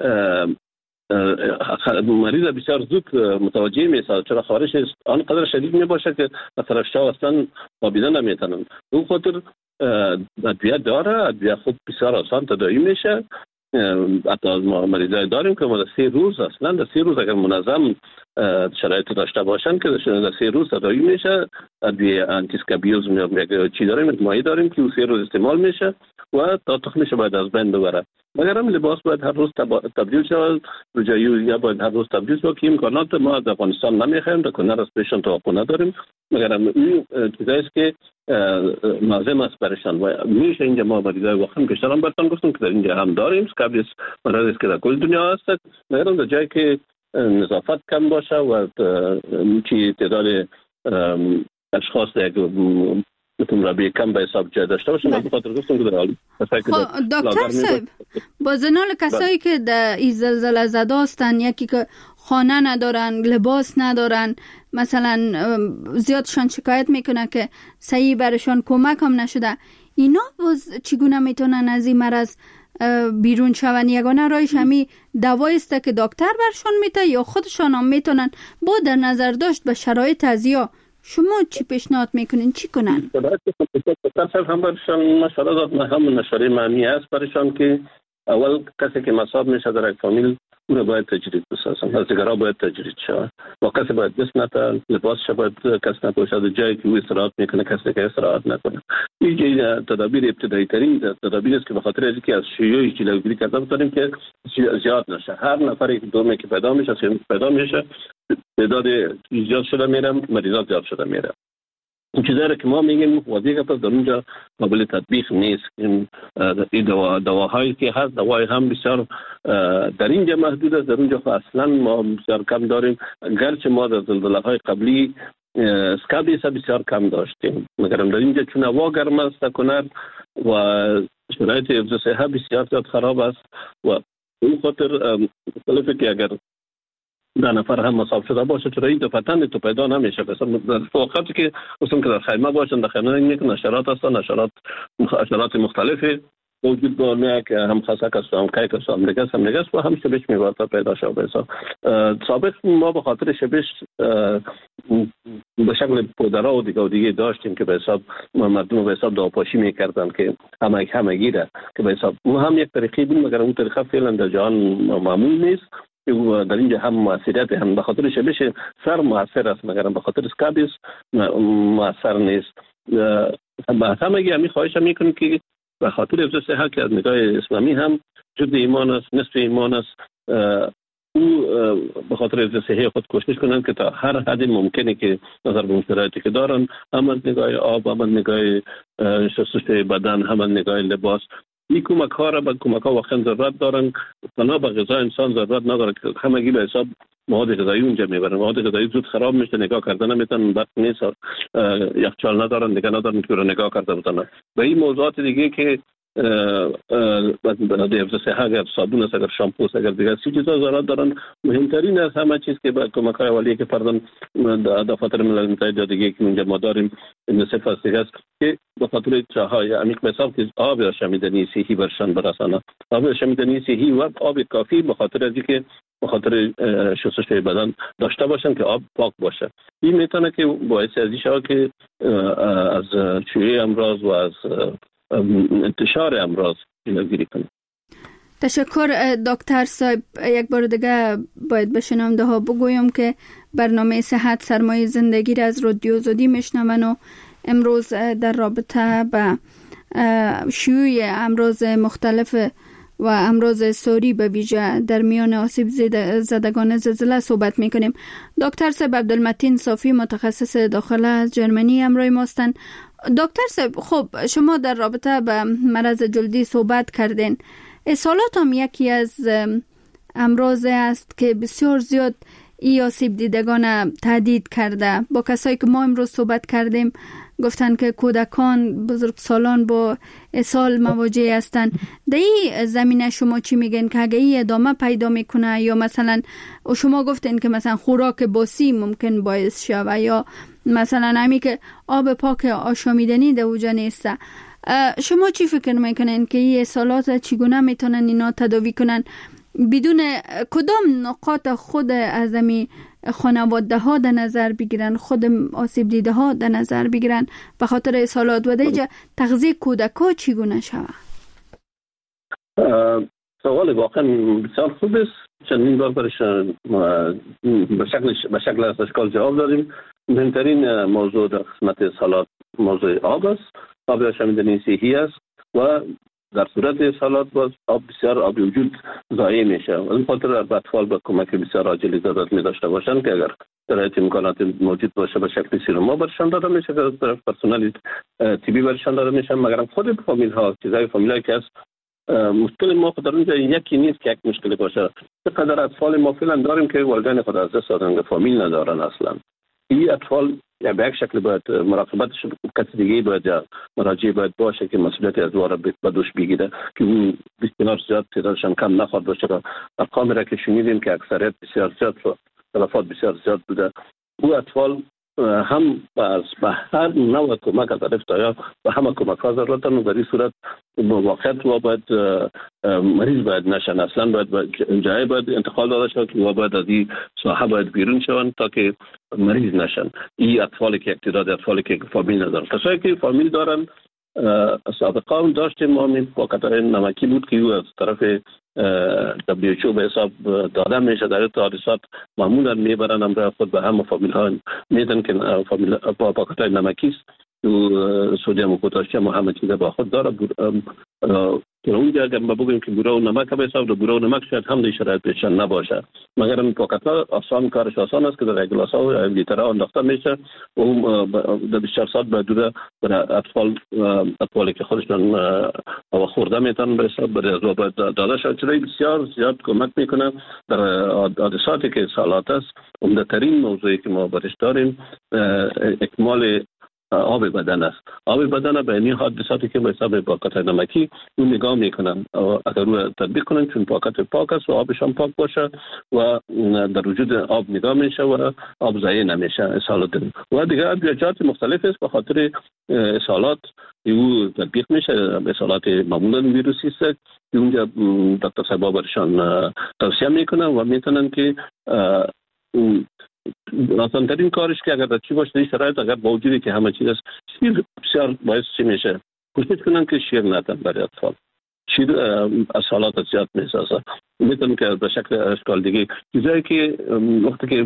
مریض بسیار زود متوجه میشه، چرا خارش آنقدر شدید میباشه که طرفشا اصلا خوابیده نمیتونن. اون خاطر ادویه داره، ادویه خود بسیار آسان تداوی میشه. حتی از ما مریضای داریم که ما در 3 روز اصلا در 3 روز اگر منظم شرایط داشته باشن که در 3 روز تداوی میشه. ادویه آنتی اسکابیوز چی داریم، مایع داریم که 3 روز استعمال میشه و تا تخمش باید از بین ببره. مگر هم لباس باید هر روز تبدیل شود، رجایی یا باید هر روز تبدیل شود که امکانات ما از افغانستان نمیخوایم، در کنار از پیشان توقع نداریم. مگر هم این چیزایی است که لازم است برشان و میشه اینجا ما مریضای واقعا بیشتر هم براتون گفتم که در اینجا هم داریم اسکابیس، مرضی که در کل دنیا هست. مگر هم در جایی که نظافت کم باشه و چی تعداد اشخاص یک رابطه کم به حساب جای داشته باشه. من بخاطر گفتم که در حالی
دکتر صاحب با زنال کسایی که در این زلزله زده هستن، یکی که خانه ندارن، لباس ندارن، مثلا زیادشان شکایت میکنه که صحیح برشان کمک هم نشده، اینا چگونه میتونن از این مرض بیرون شون؟ یگانه رایش همی دوایی است که دکتر برشان میده یا خودشان هم میتونن با در نظر داشت به شرایط ازیا؟ شما چی پیشنهاد میکنین چی کنن؟
دکتر هم برشان مشوره داد، هم مشوره معنی است برشان که اول کسی که مصاب میشه در یک فامیل او را باید تجرید بسازن، از دیگرها باید تجرید شود و کسی باید دست نتن، لباسش باید کس نپوشد، جایی که او استراحت میکنه کسی که استراحت نکنه. این تدابیر ابتدایی ترین تدابیر است که به خاطر از اینکه از شیوع جلوگیری کرده بتونیم که زیاد نشه. هر نفری که دومی که پیدا میشه تعداد زیاد شده میره، مریضات زیاد شده میره. این چیزایی که ما میگیم واضحه که در اونجا قابل تطبیق نیست. این دواهایی که هست، دوای هم بسیار در اینجا محدود است، در اونجا اصلا ما بسیار کم داریم. گرچه ما در زلزله‌های قبلی اسکابیس بسیار کم داشتیم، مگر در اینجا چون هوا گرم است کنار و شرایط حفظ صحت بسیار زیاد خراب است و اون خاطر مختلفه که اگر 10 نفر هم مصاب شده باشه چرا این دفعتن تو پیدا نمیشه. مثلا در وقتی که اصلا که در خیمه باشن، در خیمه میکنن نشرات هستن، نشرات مختلفی وجود داره که هم خاصک است، هم کیک است، هم دیگه است و هم شبش میوارد پیدا شده بسا. سابق ما به خاطر شبش به شکل پودرها و دیگه داشتیم که به حساب مردم به حساب داپاشی میکردن که همه گیره که به حساب اون هم یک طریقی بود، مگر اون طریقه فعلا در جهان معمول نیست. در اینجا هم موثریت هم به خاطر شبش سر موثر است، مگر به خاطر اسکابیس موثر نیست. همگی همی خواهش میکنیم که به خاطر حفظ صحت که از نگاه اسلامی هم جزء ایمان است، نصف ایمان است، او به خاطر حفظ صحت خود کوشش کنند که تا هر حد ممکنه که نظر به شرایطی که دارن، هم از نگاه آب، هم از نگاه شستشوی بدن، هم از نگاه لباس، این کمک ها را به کمک ها واقعا ضرورت دارن. تنها به غذا انسان ضرورت نداره که همگی به حساب مواد غذایی اونجا میبرن. مواد غذایی زود خراب میشه، نگاه کردن نمیتونن، وقت نیست، یخچال ندارن، دیگه ندارن که رو نگاه کرده بتونن. و این موضوعات دیگه که برای حفظ صحت اگر صابون است، اگر شامپو است، اگر دیگر چیزا ضرورت دارن. مهمترین از همه چیز که با کمک‌های اولیه که پردن دفاتر ملل متحد دیگه که اونجا ما داریم یونیسف است که به خاطر جاهای عمیق به حساب که آب آشامیدنی صحی برشان برسانه، آب آشامیدنی صحی و آب کافی به خاطر از اینکه به خاطر شستشوی بدن داشته باشن که آب پاک باشه. این میتونه که باعث از این شود که از شیوع امراض و از انتشار امراض جلوگیری کنه.
تشکر دکتر صاحب. یک بار دیگه باید به شنونده ها بگویم که برنامه صحت سرمایه زندگی را از رادیو آزادی میشنون و امروز در رابطه با شیوع امراض مختلف و امراض ساری به ویژه در میان آسیب زدگان زلزله صحبت میکنیم. دکتر صاحب عبدالمتین صافی متخصص داخله از جرمنی همراه ما هستند. دکتر صاحب، خب شما در رابطه با مرض جلدی صحبت کردین. اسهالات هم یکی از امراض است که بسیار زیاد ای آسیب دیدگان تهدید کرده. با کسایی که ما امروز صحبت کردیم گفتن که کودکان، بزرگسالان با اسهال مواجه هستند. در این زمینه شما چی میگن که اگه این ادامه پیدا میکنه، یا مثلا شما گفتین که مثلا خوراک باسی ممکن باعث شود، یا مثلا همی که آب پاک آشامیدنی در اوجه نیست، شما چی فکر میکنین که این اسهالات چگونه میتونن اینا تداوی کنن بدون کدام نقاط خود از امی خانواده ها در نظر بگیرن، خود آسیب دیده ها در نظر بگیرن به خاطر اسهالات و دیگه تغذیه کودک ها چگونه شود؟
سوال واقعا بسیار خوب است. چندین بار برش به شکل از اشکال جواب داریم. مهمترین موضوع در قسمت اسهالات موضوع آب است. آب آشامیدنی صحی است و در صورت اسهالات باز آب وجود ضایع میشه. این خاطر اطفال با کمک بسیار عاجلی ضرورت می داشته باشند که اگر در امکانات موجود باشه به شکل سیروما برشان داده میشه، که از طرف پرسنل طبی برشان داده میشه. مگر خود فامیل ها چیزای فامیلایی که است مشکل ما خود در اونجا یکی نیست که یک مشکل باشه. چقدر اطفال ما فعلا داریم که والدین خود از دست دادن، فامیل ندارن اصلا. این اطفال یا به یک شکل باید مراقبتش کسی دیگه باید یا مراجع باید باشه که مسئولیت از وارا به دوش بگیره که اون بسیار زیاد تعدادشان کم نخواد باشه. ارقام را که شنیدیم که اکثریت بسیار زیاد تلفات بسیار زیاد بوده. او اطفال هم به هر نوع کمک از طرف یا به همه کمک ها ضرورت دارن. در این صورت واقعیت و باید مریض باید نشن، اصلا باید جای باید انتقال داده شد و باید از این ساحه باید بیرون شون تا که مریض نشن. این اطفالی که تعداد اطفالی که فامیل ندارن، کسایی که فامیل دارن سابقا هم داشتیم ما با قطعه نمکی بود که او از طرف WHO به حساب داده میشه. در حادثات معمولا میبرن امرای خود به همه فامیل ها میدن که فامیل با قطعه نمکی است، سدیم و پتاسیم و همه چیز با خود داره. که اونجا اگر ما بگوییم که بوره و نمک به حساب ده بوره و نمک شاید هم در شرایط بهشان نباشه، مگر این فقط آسان کارش آسان است که در گلاس ها و لیترها انداخته میشه و در 24 ساعت بعد برای اطفالی که خودشان هوا خورده میتونن به حساب برای از باید داده شد. چرا بسیار زیاد کمک میکنه در حادثاتی که سالات است. عمده‌ترین موضوعی که ما برش داریم اکمال آب بدن است. آب بدن به این حادثاتی که به حساب پاکت نمکی اون نگاه میکنن، اگر رو تطبیق کنن چون پاکت پاک است و آبشان پاک باشه و در وجود آب نگاه میشه و آب ضایع نمیشه. اسهالات و دیگر ادویه‌جات مختلف است به خاطر اسهالات او تطبیق میشه. اسهالات معمولا ویروسی است که اونجا دکتر صاحب برشان توصیه میکنن و میتونن که آسان ترین کارش که اگر چی باشه این شرایط، اگر با وجودی که همه چیز است، شیر بسیار باعث چی میشه کوشش کنن که شیر نتن برای اطفال. شیر از حالات زیاد میسازه. میتونم که به شکل اشکال دیگه چیزایی که وقتی که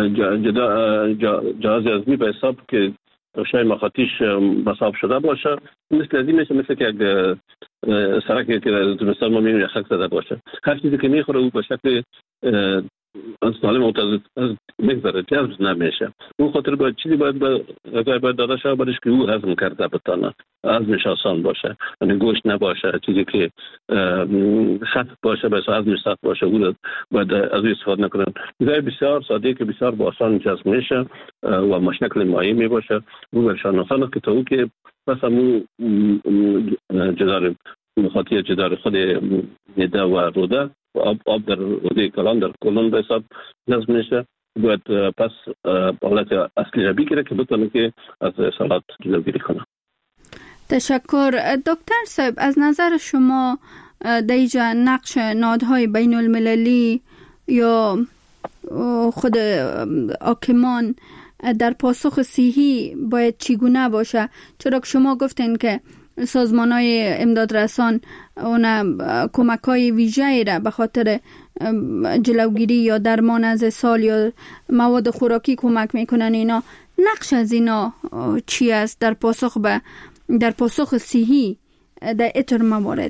جهاز هضمی به حساب که شای مخاطیش بساب شده باشه، مثل ازی میشه، مثل که سرکی که زمستان ما میبینیم یخک زده باشه، هر چیزی که میخوره او به شکل سالم متوسط میگذره، جذب نمیشه. اون خاطر باید چیزی باید داده شده برش که او هضم کرده بتانه، هضمش آسان باشه، یعنی گوشت نباشه، چیزی که سخت باشه بس هضمش سخت باشه او باید از او استفاده نکنن. چیزای بسیار ساده که بسیار با آسان جذب میشه و مشکل مایع می باشه، او برشان آسان است که تا او که بس همون جداریم مخاطی جدار خود نده و روده آب در روده کلان در کلون به حساب نظم میشه. باید پس حالت اصلی را بگیره که بتونه که از اصالات جلوگیری کنه.
تشکر. دکتر صاحب، از نظر شما در اینجا نقش نهادهای بین المللی یا خود حاکمان در پاسخ صحی باید چگونه باشه؟ چرا که شما گفتین که سازمان‌های امدادرسان اون کمک‌های ویژه‌ای را به خاطر جلوگیری یا درمان از اسهال یا مواد خوراکی کمک میکنن. اینا نقش از اینا چی است در پاسخ صحی در ایتر موارد؟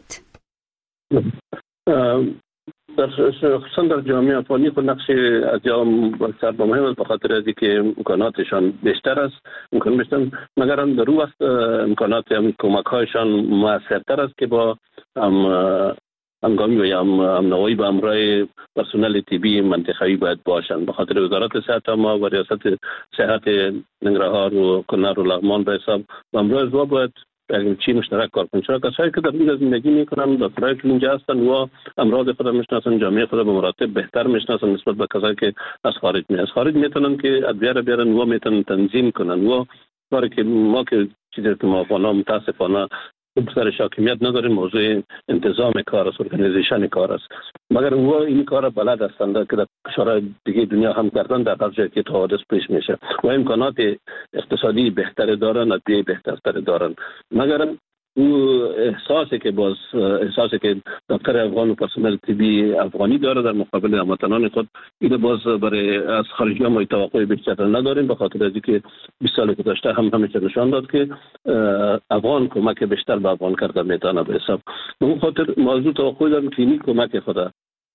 خصوصا در جامعه افغانی خود نقش از جام بسیار مهم است، به خاطر از اینکه امکاناتشان بیشتر است، مگر هم در وقت امکانات کمک‌هایشان موثرتر است که با هنگامی و امنوایی به همراه پرسنل طبی منطقه‌ای باید باشند. به خاطر وزارت صحت ما و ریاست صحت ننگرهار و کنر و لغمان به حساب به همراه زوا باید چی مشترک کار کنند. چرا کسایی که در اینجا زندگی میکنن، دکترایی که اینجا هستن و امراض خود میشناسن، جامعه خود به مراتب بهتر میشناسن نسبت به کسایی که از خارج میتونن که ادویه را بیارن و میتونن تنظیم کنن. و کاری که ما که چیزی که ما متاسفانه سرش حاکمیت نداریم، موضوع انتظام کار است، ارگانیزیشن کار است. مگر او این کار بلد هستند که در کشورهای دیگه دنیا هم کردن، در هر جایی که حوادث پیش میشه و امکانات اقتصادی بهتر دارن، ادویه بهتر دارن. مگر او احساسی که دکتر افغان و پرسنل طبی افغانی داره در مقابل هموطنان خود، این باز برای از خارجی ها ما توقع بیشتر نداریم، به خاطر از اینکه 20 سال گذشته هم همیشه نشان داد که افغان کمک بیشتر به افغان کرده میتونه به حساب. به اون خاطر موضوع توقع داریم که این کمک خود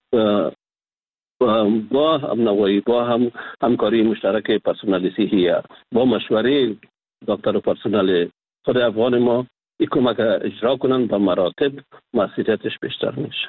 با همنوایی، با همکاری مشترک پرسنل صحی، با مشوره دکتر و پرسنل خود افغان ما این کمک اجرا کنن و مراتب موثریتش بیشتر میشه.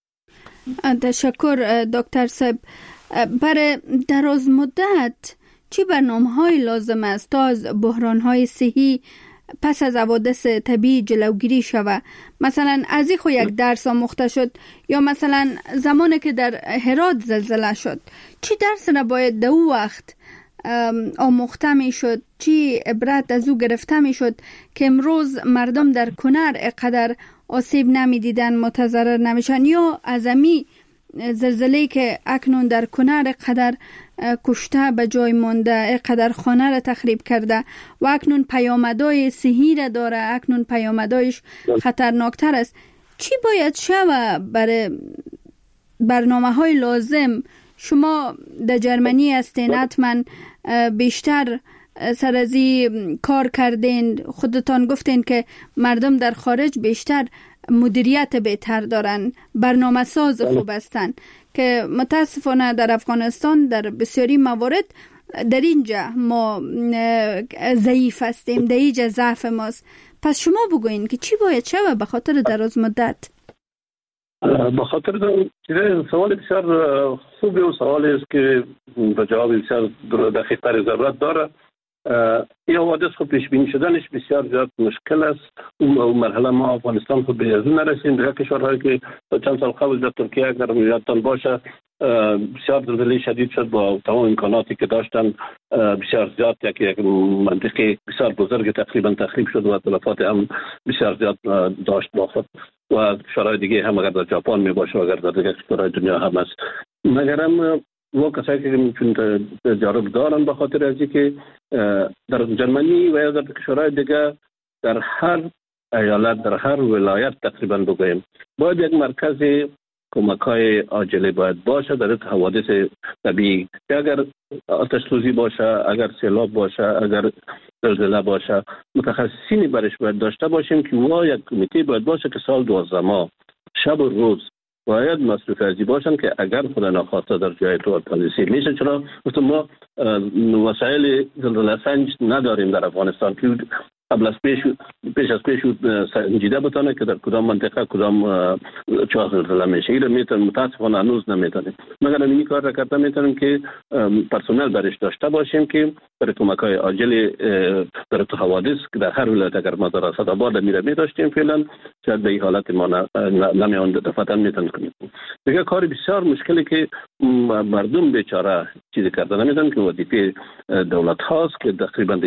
تشکر دکتر صاحب. برای دراز مدت چی برنامه‌های لازم است تا از بحران‌های صحی پس از حوادث طبیعی جلوگیری شود؟ مثلا از این خو یک درس آموخته شد، یا مثلا زمانی که در هرات زلزله شد چی درس را باید در او وقت آموخته می شد، چی عبرت از او گرفته می شد که امروز مردم در کنر اقدر آسیب نمی دیدن، متضرر نمیشن، یا از امی زلزله‌ای که اکنون در کنر اقدر کشته به جای مانده، اقدر خانه را تخریب کرده و اکنون پیامدهای صحی را داره، اکنون پیامدهایش خطرناکتر است. چی باید شود برای برنامه‌های لازم؟ شما در جرمنی هستین، حتما بیشتر سر از این کار کردین، خودتان گفتین که مردم در خارج بیشتر مدیریت بهتر دارن، برنامه ساز خوب هستن، که متاسفانه در افغانستان در بسیاری موارد در اینجا ما ضعیف هستیم، در اینجا ضعف ماست. پس شما بگوین که چی باید شود به خاطر دراز مدت؟
به خاطر سوال بسیار خوبی و سوالی است که به جواب بسیار دقیق تر ضرورت داره. این حوادث خود پیش بینی شدنش بسیار زیاد مشکل است. اون مرحله ما افغانستان خود به ازو نرسیم. در کشورهایی که چند سال قبل در ترکیه اگر یادتان باشه بسیار زلزله شدید شد، با تمام امکاناتی که داشتن بسیار زیاد یک منطقه بسیار بزرگ تقریبا تخریب شد و تلفات هم بسیار زیاد داشت با خود. و کشورهای دیگه هم اگر در ژاپن می باشه و اگر در دیگه کشورهای دنیا هم است. مگر هم و کسایی که میتونن تجارب دارن، به خاطر از اینکه در جرمنی و یا در کشورهای دیگه در هر ایالت، در هر ولایت تقریبا بگویم باید یک مرکز کمک‌های عاجله باید باشه در حوادث طبیعی. اگر آتش سوزی باشه، اگر سیلاب باشه، اگر زلزله باشه، متخصصینی برش باید داشته باشیم که ما یک کمیته باید باشه که سال 12 ماه شب و روز باید مصروف ازی باشن که اگر خدا نخواسته در جای تو پالیسی میشه. چرا؟ ما وسایل زلزله سنج نداریم در افغانستان که قبل از پیش سنجیده بتانه که در کدام منطقه کدام چاه زلزله میشه. این میتونیم متاسفانه هنوز نمیتونیم، مگر این کار را کرده میتونیم که پرسنل برش داشته باشیم که برای کمک‌های عاجل در تو حوادث که در هر ولایت اگر ما در اسدآباد می داشتیم فعلا شاید به این حالت ما نمیان دفعتا میتونیم کنیم. دیگه کار بسیار مشکلی که مردم بیچاره چیزی کرده نمیدونم که وظیفه دولت هاست که تقریبا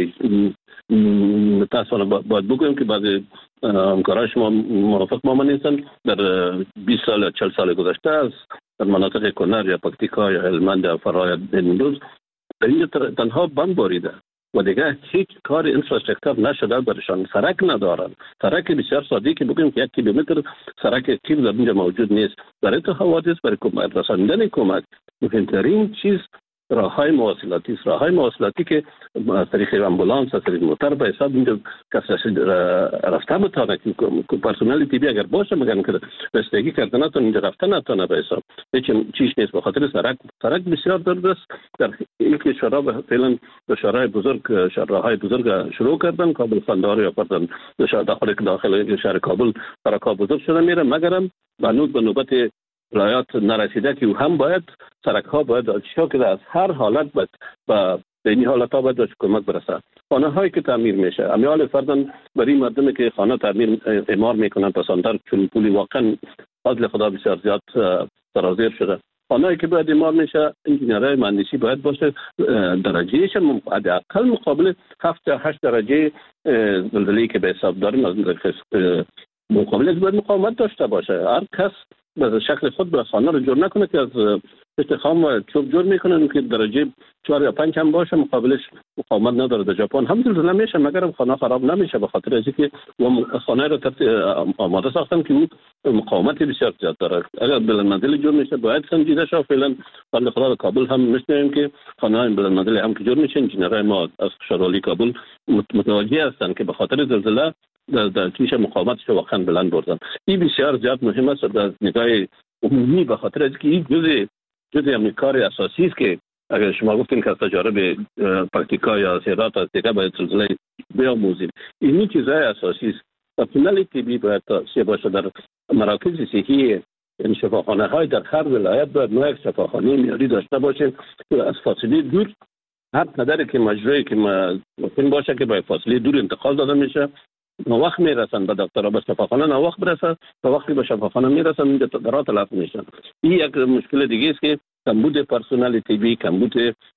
متاسفانه باید بگویم که بعض همکارای شما موافق با من نیستن. در 20 سال 40 سال گذشته از در مناطق کنر یا پکتیکا یا هلمند یا فرا یا امروز در اینجا تنها بند باریده و دیگه هیچ کار اینفراستراکچر نشده برشان. سرک ندارن، سرک بسیار ساده که بگیم که 1 کیلومتر سرک کیب در اینجا موجود نیست. برای تو حوادث برای رساندن کمک مهمترین چیز راههای مواصلاتی است. راههای مواصلاتی که از طریق امبولانس از طریق موتر به حساب اینجا کسی رفته بتانه که پرسنل طبی اگر باشه مگر که رسیدگی کردن نتونه اینجا رفته نتونه به حساب هیچ چیز نیست. به خاطر سرک بسیار درد است. در این کشورها فعلا شهرهای بزرگ راههای بزرگ شروع کردن. کابل قندهار یا پردن داخل شهر کابل برای بزرگ شده میره، مگرم هنوز به نوبت رعایت نرسیده که هم باید سرک ها باید چیزا که از هر حالت به این حالت ها باید کمک برسه. خانه هایی که تعمیر میشه امیال فردن برای مردمی که خانه تعمیر اعمار میکنن پسندر چون پولی واقعا فضل خدا بسیار زیاد سرازیر شده. خانه‌ای که باید اعمار میشه انجینرهای مهندسی باید باشه درجهش حداقل مقابل 7 تا 8 درجه زلزله‌ای که به حساب داریم از مقابلش باید مقاومت داشته باشه. هر کس به شکل خود به خانه رو جور نکنه که از استخام و چوب جور میکنن که درجه 4 یا 5 هم باشه مقابلش مقاومت نداره. در ژاپن هم زلزله میشه مگر خانه خراب نمیشه به خاطر اینکه خانه رو آماده ساختن که مقاومت بسیار زیاد داره. اگر بلند منزل جور میشه باید سنجیده شه. فعلا فضل خدا کابل هم میشنیم که خانه های بلند منزل هم که جور میشه انجینرهای ما از شهروالی کابل متوجه هستن که به خاطر زلزله در کیش مقاومتش واقعا بلند بردن. این بسیار زیاد مهم است از نگاه عمومی به خاطر اینکه این جزء همین کار اساسی است که اگر شما گفتین که از تجارب پکتیکا یا سیرات از دیگه باید زلزله بیاموزیم. این چیزای اساسی است. پرسنل طبی باید توسعه باشه در مراکز صحی، یعنی شفاخانه های در هر ولایت باید نوع شفاخانه معیاری داشته باشه که از فاصله دور هر قدر که مجرایی که ممکن باشه که باید فاصله دور انتقال داده میشه. وقت میرسن به دکتر به شفاخانه نه وقت برسه تا وقتی به شفاخانه میرسن اینجا تدارات تلف میشن. این یک مشکل دیگه است که کمبود پرسنل طبی، کمبود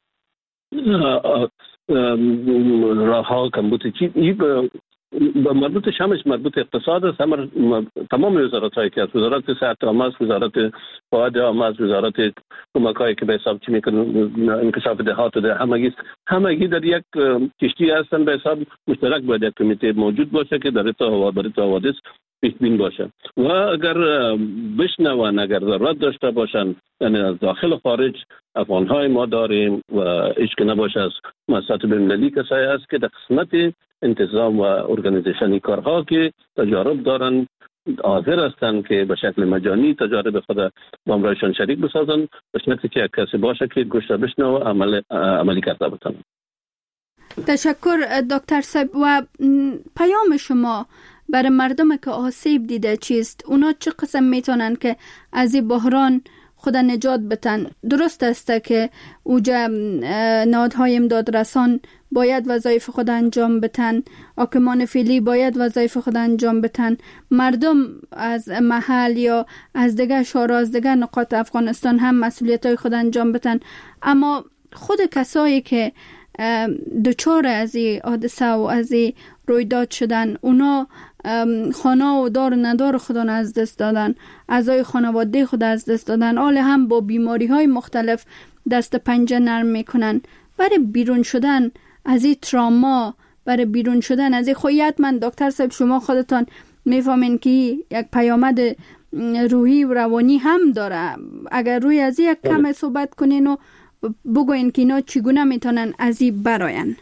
راهها، کمبود چی مربوط شمش مربوط اقتصاد است. تمام وزارت‌هایی که از وزارت صحت عامه است، وزارت فواد عامه است، وزارت کمک‌هایی که به حساب چی میکنن انکشاف دهات و همگی در یک کشتی هستن. به حساب مشترک باید یک کمیته موجود باشه که در حوادث پیشبین باشه و اگر بشنون اگر ضرورت داشته باشن یعنی از داخل و خارج افغان‌های ما داریم و هیچ که نباشه از مؤسسات بین‌المللی کسایی است که در قسمت انتظام و ارگانیزیشن کارها که تجارب دارن حاضر هستند که به شکل مجانی تجارب خود با همراهشان شریک بسازن به شکلی که کسی باشه که گوش بشنوه و عملی کرده بتونه.
تشکر دکتر صاحب. و پیام شما برای مردم که آسیب دیده چیست؟ اونا چه قسم میتونن که از این بحران خود نجات بتن؟ درست است که اوجا نهادهای امدادرسان باید وظایف خود انجام بتن، حاکمان فعلی باید وظایف خود انجام بتن، مردم از محل یا از دیگر شهرها از دیگر نقاط افغانستان هم مسئولیت‌های خود انجام بتن، اما خود کسایی که دچار از این حادثه و از این رویداد شدن اونا خانه و دار و ندار خودان از دست دادن، اعضای خانواده خود از دست دادن، حال هم با بیماری های مختلف دست پنجه نرم میکنن. برای بیرون شدن از این تراما، برای بیرون شدن از این خویت، من دکتر صاحب شما خودتان میفهمین که یک پیامد روحی و روانی هم داره. اگر روی از یک کم صحبت کنین و بگوین که اینا چگونه میتونن از این براین.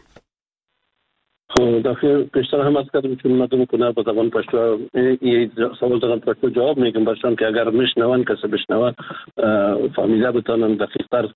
داخل پیشتر هم از کردم که مردم کنه با زبان پشتو یه سوال دارم پشتو جواب میگم برشان که اگر میشنون کسی بشنون فهمیده بتانن دقیق‌تر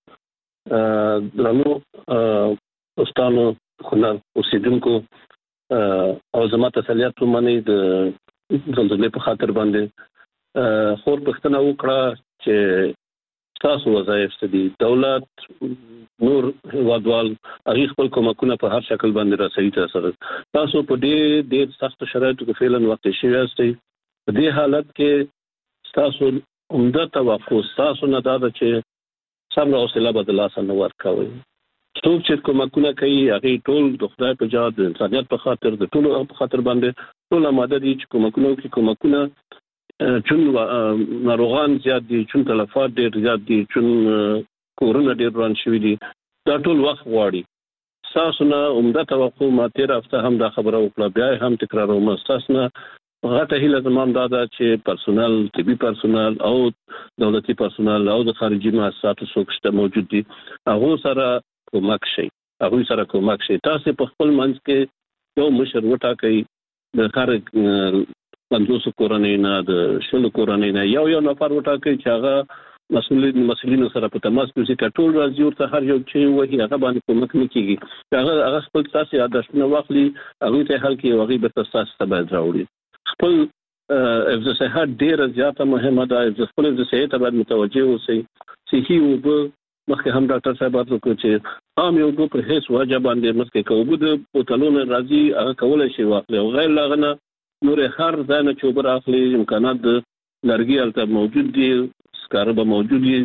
درانو دوستانو خونه اوسیدونکو او زما تسلیت ومني د زلزلې په خاطر باندې خور پښتنه وکړه چې تاسو وظایف ستدي دولت نور وادوال هغه خپل کومکونه په هر شکل باندې راسي تاسو په ډېر سخت شرایطو کې فعلا وخت شي یاستئ په دې حالت کې تاسو عمده توقع تاسو نه دا چې صبر او حوصله بدل آسان ورکوي څوک چې کومکونه کوي هغه ټول د خدای په جهاد د انسانیت په خاطر د ټولو په خاطر باندې ټول آماده دي چې کومکونه چون ناروغان زیات دي چون تلفات ډېر زیات دي چون کورونه ډېر روان شوي دي دا ټول وخت غواړي تاسو نه عمده توقع ما تیر هفته هم دا خبره وکړه بیا هم تکراروم تاسو نه غټه هیله زموږ دا ده چې پرسونل طبي پرسونل او دولتي پرسونل او د خارجي مؤسساتو څوک شته موجود دي هغه سره کومک شي تاسو په خپل منځ کې یو مشر وټاکئ د کار 50 کورنۍ نه د شلو کورنۍ نه یو نفر وټاکئ چې هغه مسؤلینو سره په تماس کې چې ټول راځي ورته هر یو چې وایي هغه باندې کومک نه کیږي هغه خپل تاسو یادښتونه واخلي هغه ته حل کې هغه به تاسو ته باید راوړي خپل افزا صحت ډیره زیاته مهمه ده خپل افزا صحت باید متوجه اوسئ صحي او مخکې هم ډاکټر صاحب راته چې عام یو په هیڅ وجه باندې مخکې کوو د بوتلونو راځي هغه کولای شي واخلي او غیر لاغنه نور هر ځای نه چې اوبه اخلي امکانات د لرګي هلته موجود دي سکاره به موجود دي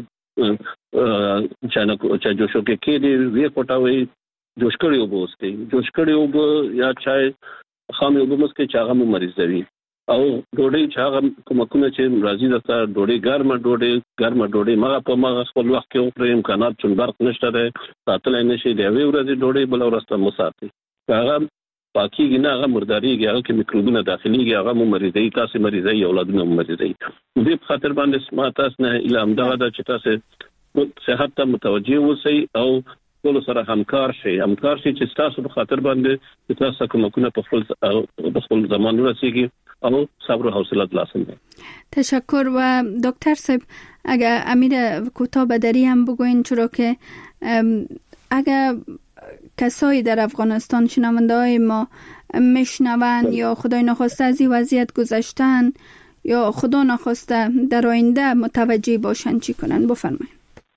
چا جوشو کې دي وی کوټاوي جوش کړي اوبه وسکي جوش کړي اوبه یا چای خامي اوبه مسکي چې هغه مریضوي او ډوډۍ چې هغه کومکونه چې راځي درته ډوډۍ ګرمه ډوډۍ مغه په مغه خپل وخت کې اوپر امکانات چون برق نشته ده ساتل نه شي دی وی ورځي ډوډۍ بل ورسته مساتي هغه پاکیږي نه هغه مرداریږي هغه کې میکروبونه داخليږي هغه مو مریضي تاسو مریضي اولادونه مریضي دې په خاطر باندې ما تاسو نه الهام دا چې تاسو صحت ته متوجه اوسئ او ټول سره همکار شي چې تاسو په خاطر باندې تاسو کومکونه په خپل زمان ورسیږي او صبر و حوصله لازم ده.
تشکر. و دکتر صاحب اگر امیر کوتاه بدری هم بگوین چرا که اگر کسایی در افغانستان شنونده های ما میشنون یا خدای نخواسته از این وضعیت گذشتن یا خدا نخواسته در آینده متوجه باشن چی کنن بفرمایید.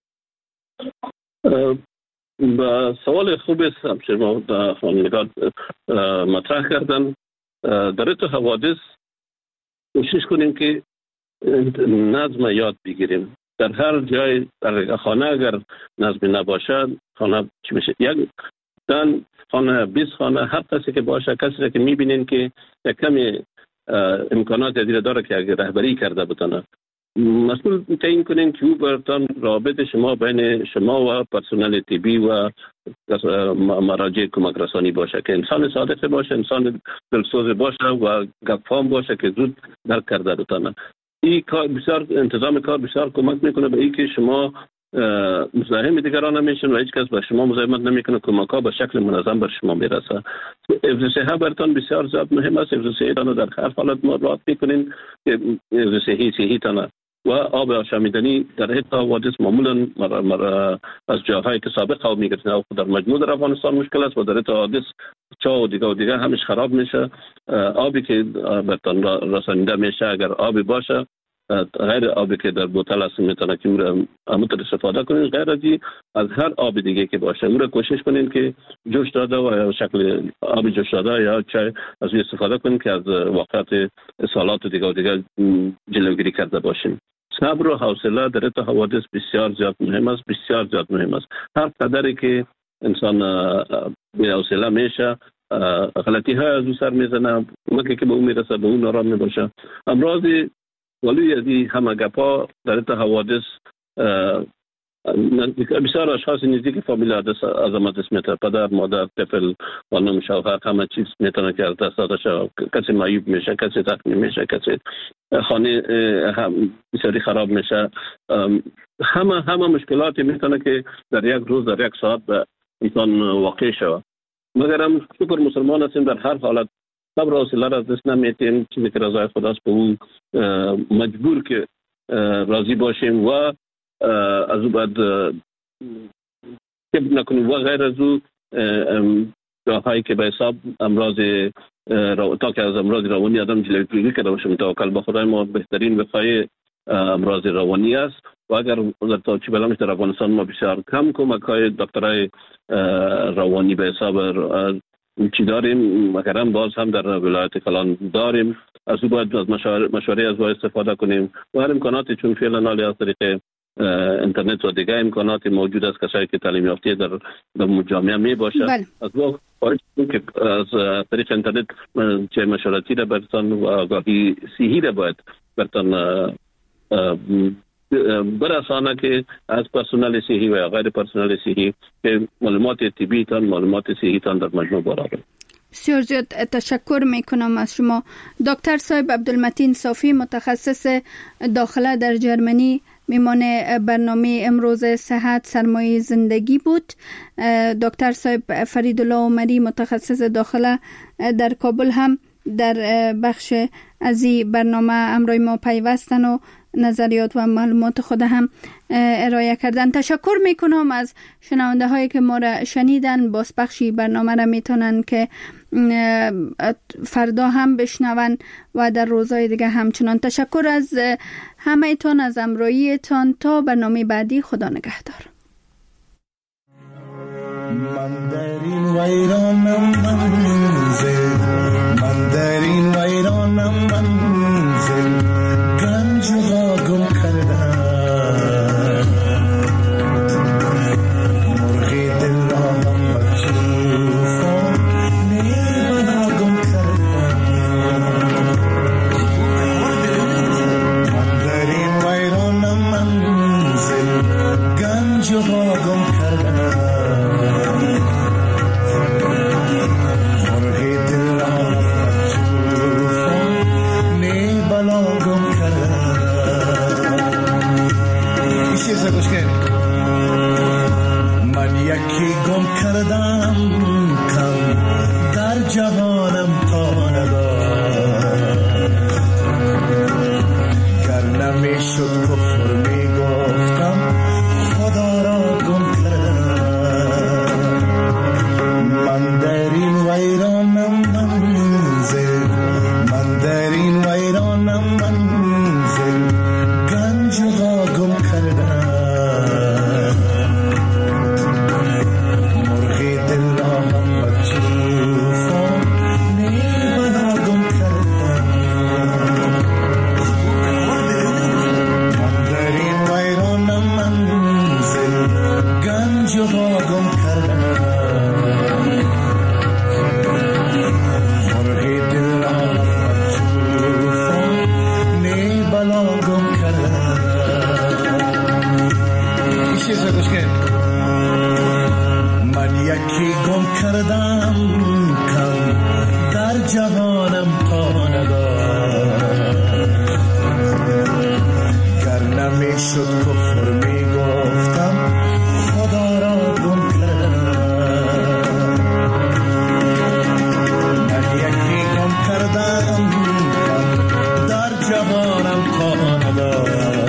با سوال خوب است شما در خانگاه مطرح کردن در تو حوادث کوشش کنیم که نظم یاد بگیریم در هر جای در خانه اگر نظم نباشد خانه چی میشه یک دن خانه 20 خانه هر کسی که باشه کسی که میبینین که یک کمی امکانات دیگه داره که اگر رهبری کرده بتونه مسئول تعیین کنین که او برتان رابط شما بین شما و پرسنل طبی و مراجع کمک رسانی باشه که انسان صادق باشه انسان دلسوز باشه و گپفام باشه که زود درک کرده بتونه این کار بسیار انتظام کار بسیار کمک میکنه به اینکه شما مزاحم دیگران نمیشن و هیچ کس به شما مزاحمت نمیکنه کمک ها به شکل منظم بر شما میرسه. حفظ صحت برتان بسیار زیاد مهم است. حفظ صحت در هر حالت مراعات میکنین که حفظ صحی تانه و آب آشامیدنی در حتی حوادث معمولا از جاهایی که سابق آب میگیرن او در مجموع در افغانستان مشکل است و در حتی حوادث چا و دیگه همش خراب میشه. آبی که برتان رسانیده میشه اگر آبی باشه غیر آبی که در بوتل است میتونه که امتر استفاده کنین غیر از هر آب دیگه که باشه اون را کوشش کنین که جوش داده و شکل آب جوش داده یا چای از اون استفاده کنین که از واقعات اسهالات و دیگه جلوگیری کرده باشین. صبر و حوصله در حتی حوادث بسیار زیاد مهم است. هر قدری که انسان بی حوصله میشه غلطی ها از او سر میزنه مکه که به اون میرسه به اون نارام میباشه. امراض ولی از همه گپا در حتی حوادث بسیار اشخاص نزدیک فامیل عظمت اسمیت پدر مادر طفل خانم شوهر همه چیز میتونه که از دست داده شد. کسی معیوب میشه کسی زخمی میشه کسی خانه بسیاری خراب میشه. همه مشکلاتی میتونه که در یک روز در یک ساعت به انسان واقع شود. مگر هم شکر مسلمان هستیم در هر حالت صبر و حوصله را از دست نمیدیم. چیزی که رضای خداست به اون مجبور که راضی باشیم و از او بعد کب نکنیم و غیر از او جاهایی که به حساب امراض تا که از امراض روانی آدم جلوگیری کرده باشیم. توکل به خدای ما بهترین وقایه امراض روانی است و اگر در توچی بلامش در افغانستان ما بسیار کم کمک‌های دکترای روانی به حساب چی داریم، مگر باز هم در ولایت کلان داریم. از او باید از مشوره از او استفاده کنیم و هر امکاناتی چون فعلا نالی از طریق اینترنت و دیگه امکاناتی موجود است کسایی که تعلیم یافته در جامعه می باشد از او خواهش که از طریق اینترنت چه مشورتی را برتان و آگاهی صحی را باید برتان برسانه که از پرسنل صحی و غیر پرسنل صحی که معلومات طبی تان معلومات صحی تان در مجموع برابر.
بسیار زیاد تشکر میکنم از شما. دکتر صاحب عبدالمتین صافی متخصص داخله در جرمنی میمان برنامه امروز صحت سرمایه زندگی بود. دکتر صاحب فریدالله عمری متخصص داخله در کابل هم در بخش از این برنامه امروی ما پیوستن و نظریات و معلومات خود هم ارائه کردن. تشکر میکنم از شنونده هایی که ما را شنیدن. باز بخشی برنامه را میتونن که فردا هم بشنون و در روزهای دیگه همچنان. تشکر از همه تان از همراهیتان. تا برنامه بعدی خدا نگهدار.
من در این ویرانم منزل، من در این ویرانم منزل، گنج را گم کردم، مرغی دل را هم بچوفم نیبنا گم کردم. من در این ویرانم منزل، گنج را گم کردم، من یکی گم کردم کم در جهانم تا ندار، گر نمیشد کفر میگفتم خدا را گم کردم. من در این ویرانم منزل، من در این ویرانم منزل، گنج را گم کردم، مرغی دل را هم بچوفم نیبنا گم کردم. من در این ویرانم منزل، گنج را گم کردم، مرغی دل را هم بچوفم نیبنا گم کردم. من یکی گم کردم کم در جهانم تا ندار، گر نمیشد کفر میگفتم خدا را گم کردم. من یکی گم کردم کم در جهانم تا ندار،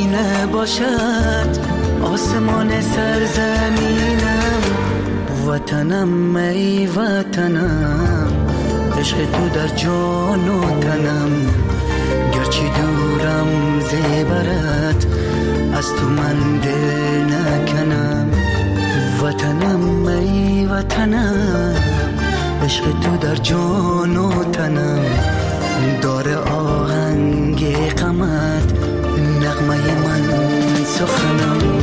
آسمان سرزمینم، وطن وطنم ای وطنم، عشق تو در جان و تنم، گرچه دورم زیبرت از تو من دل نکنم. وطنم ای وطنم، عشق تو در جان و تنم، داره آهنگ غمت نغمه من سخنم.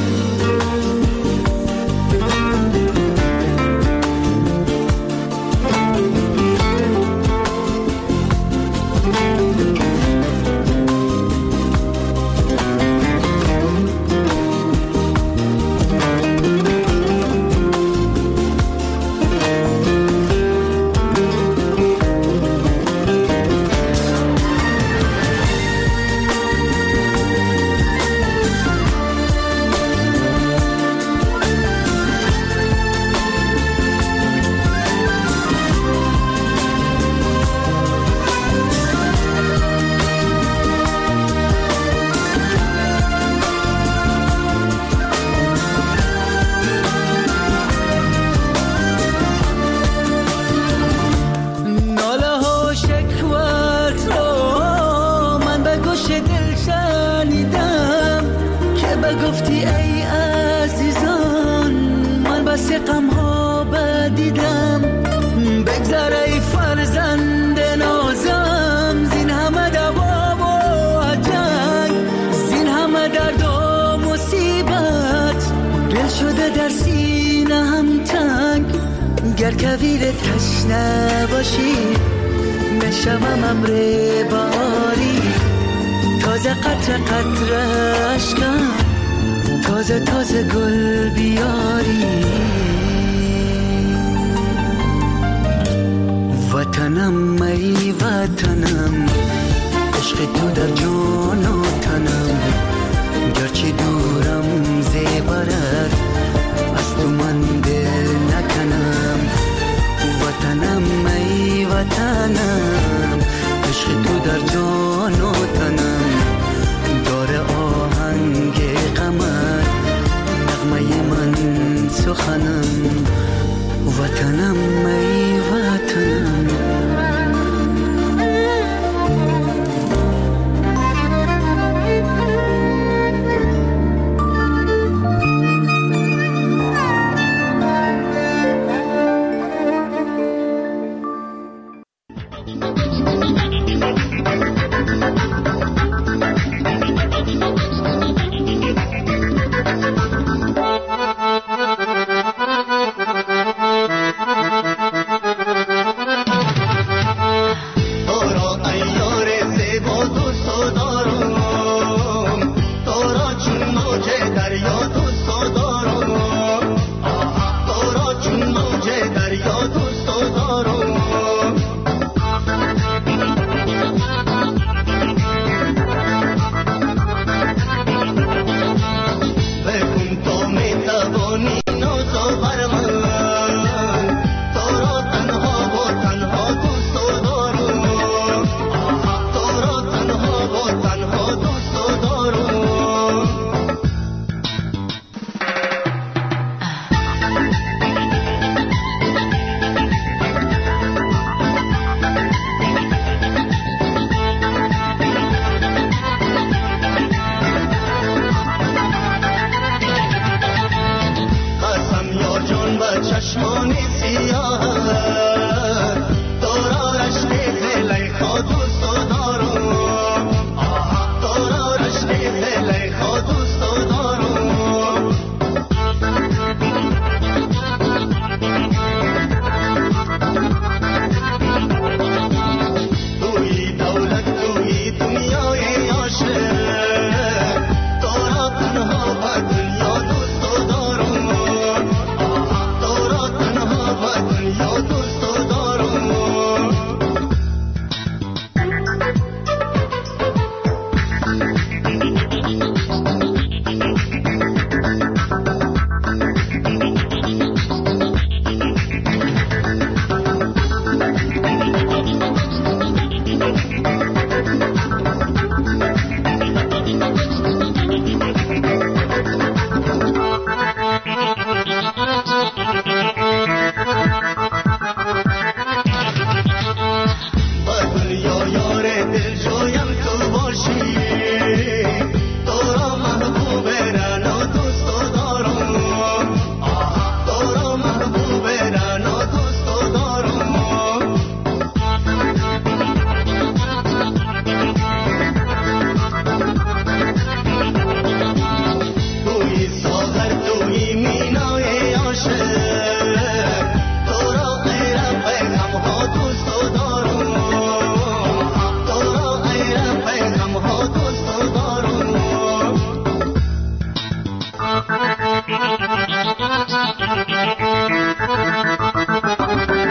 گر کویر تشنه باشی نشمم امر باری، تازه قطر قطر اشکم تازه تازه گل بیاری. وطنم ای وطنم، عشق تو در جان و تنم، گرچه دورم زیبرت از تو من دل نکنم. وطنم ای وطنم، عشق تو در جان و تنم، داره آهنگ غمت نغمه من سخنم. وطنم ای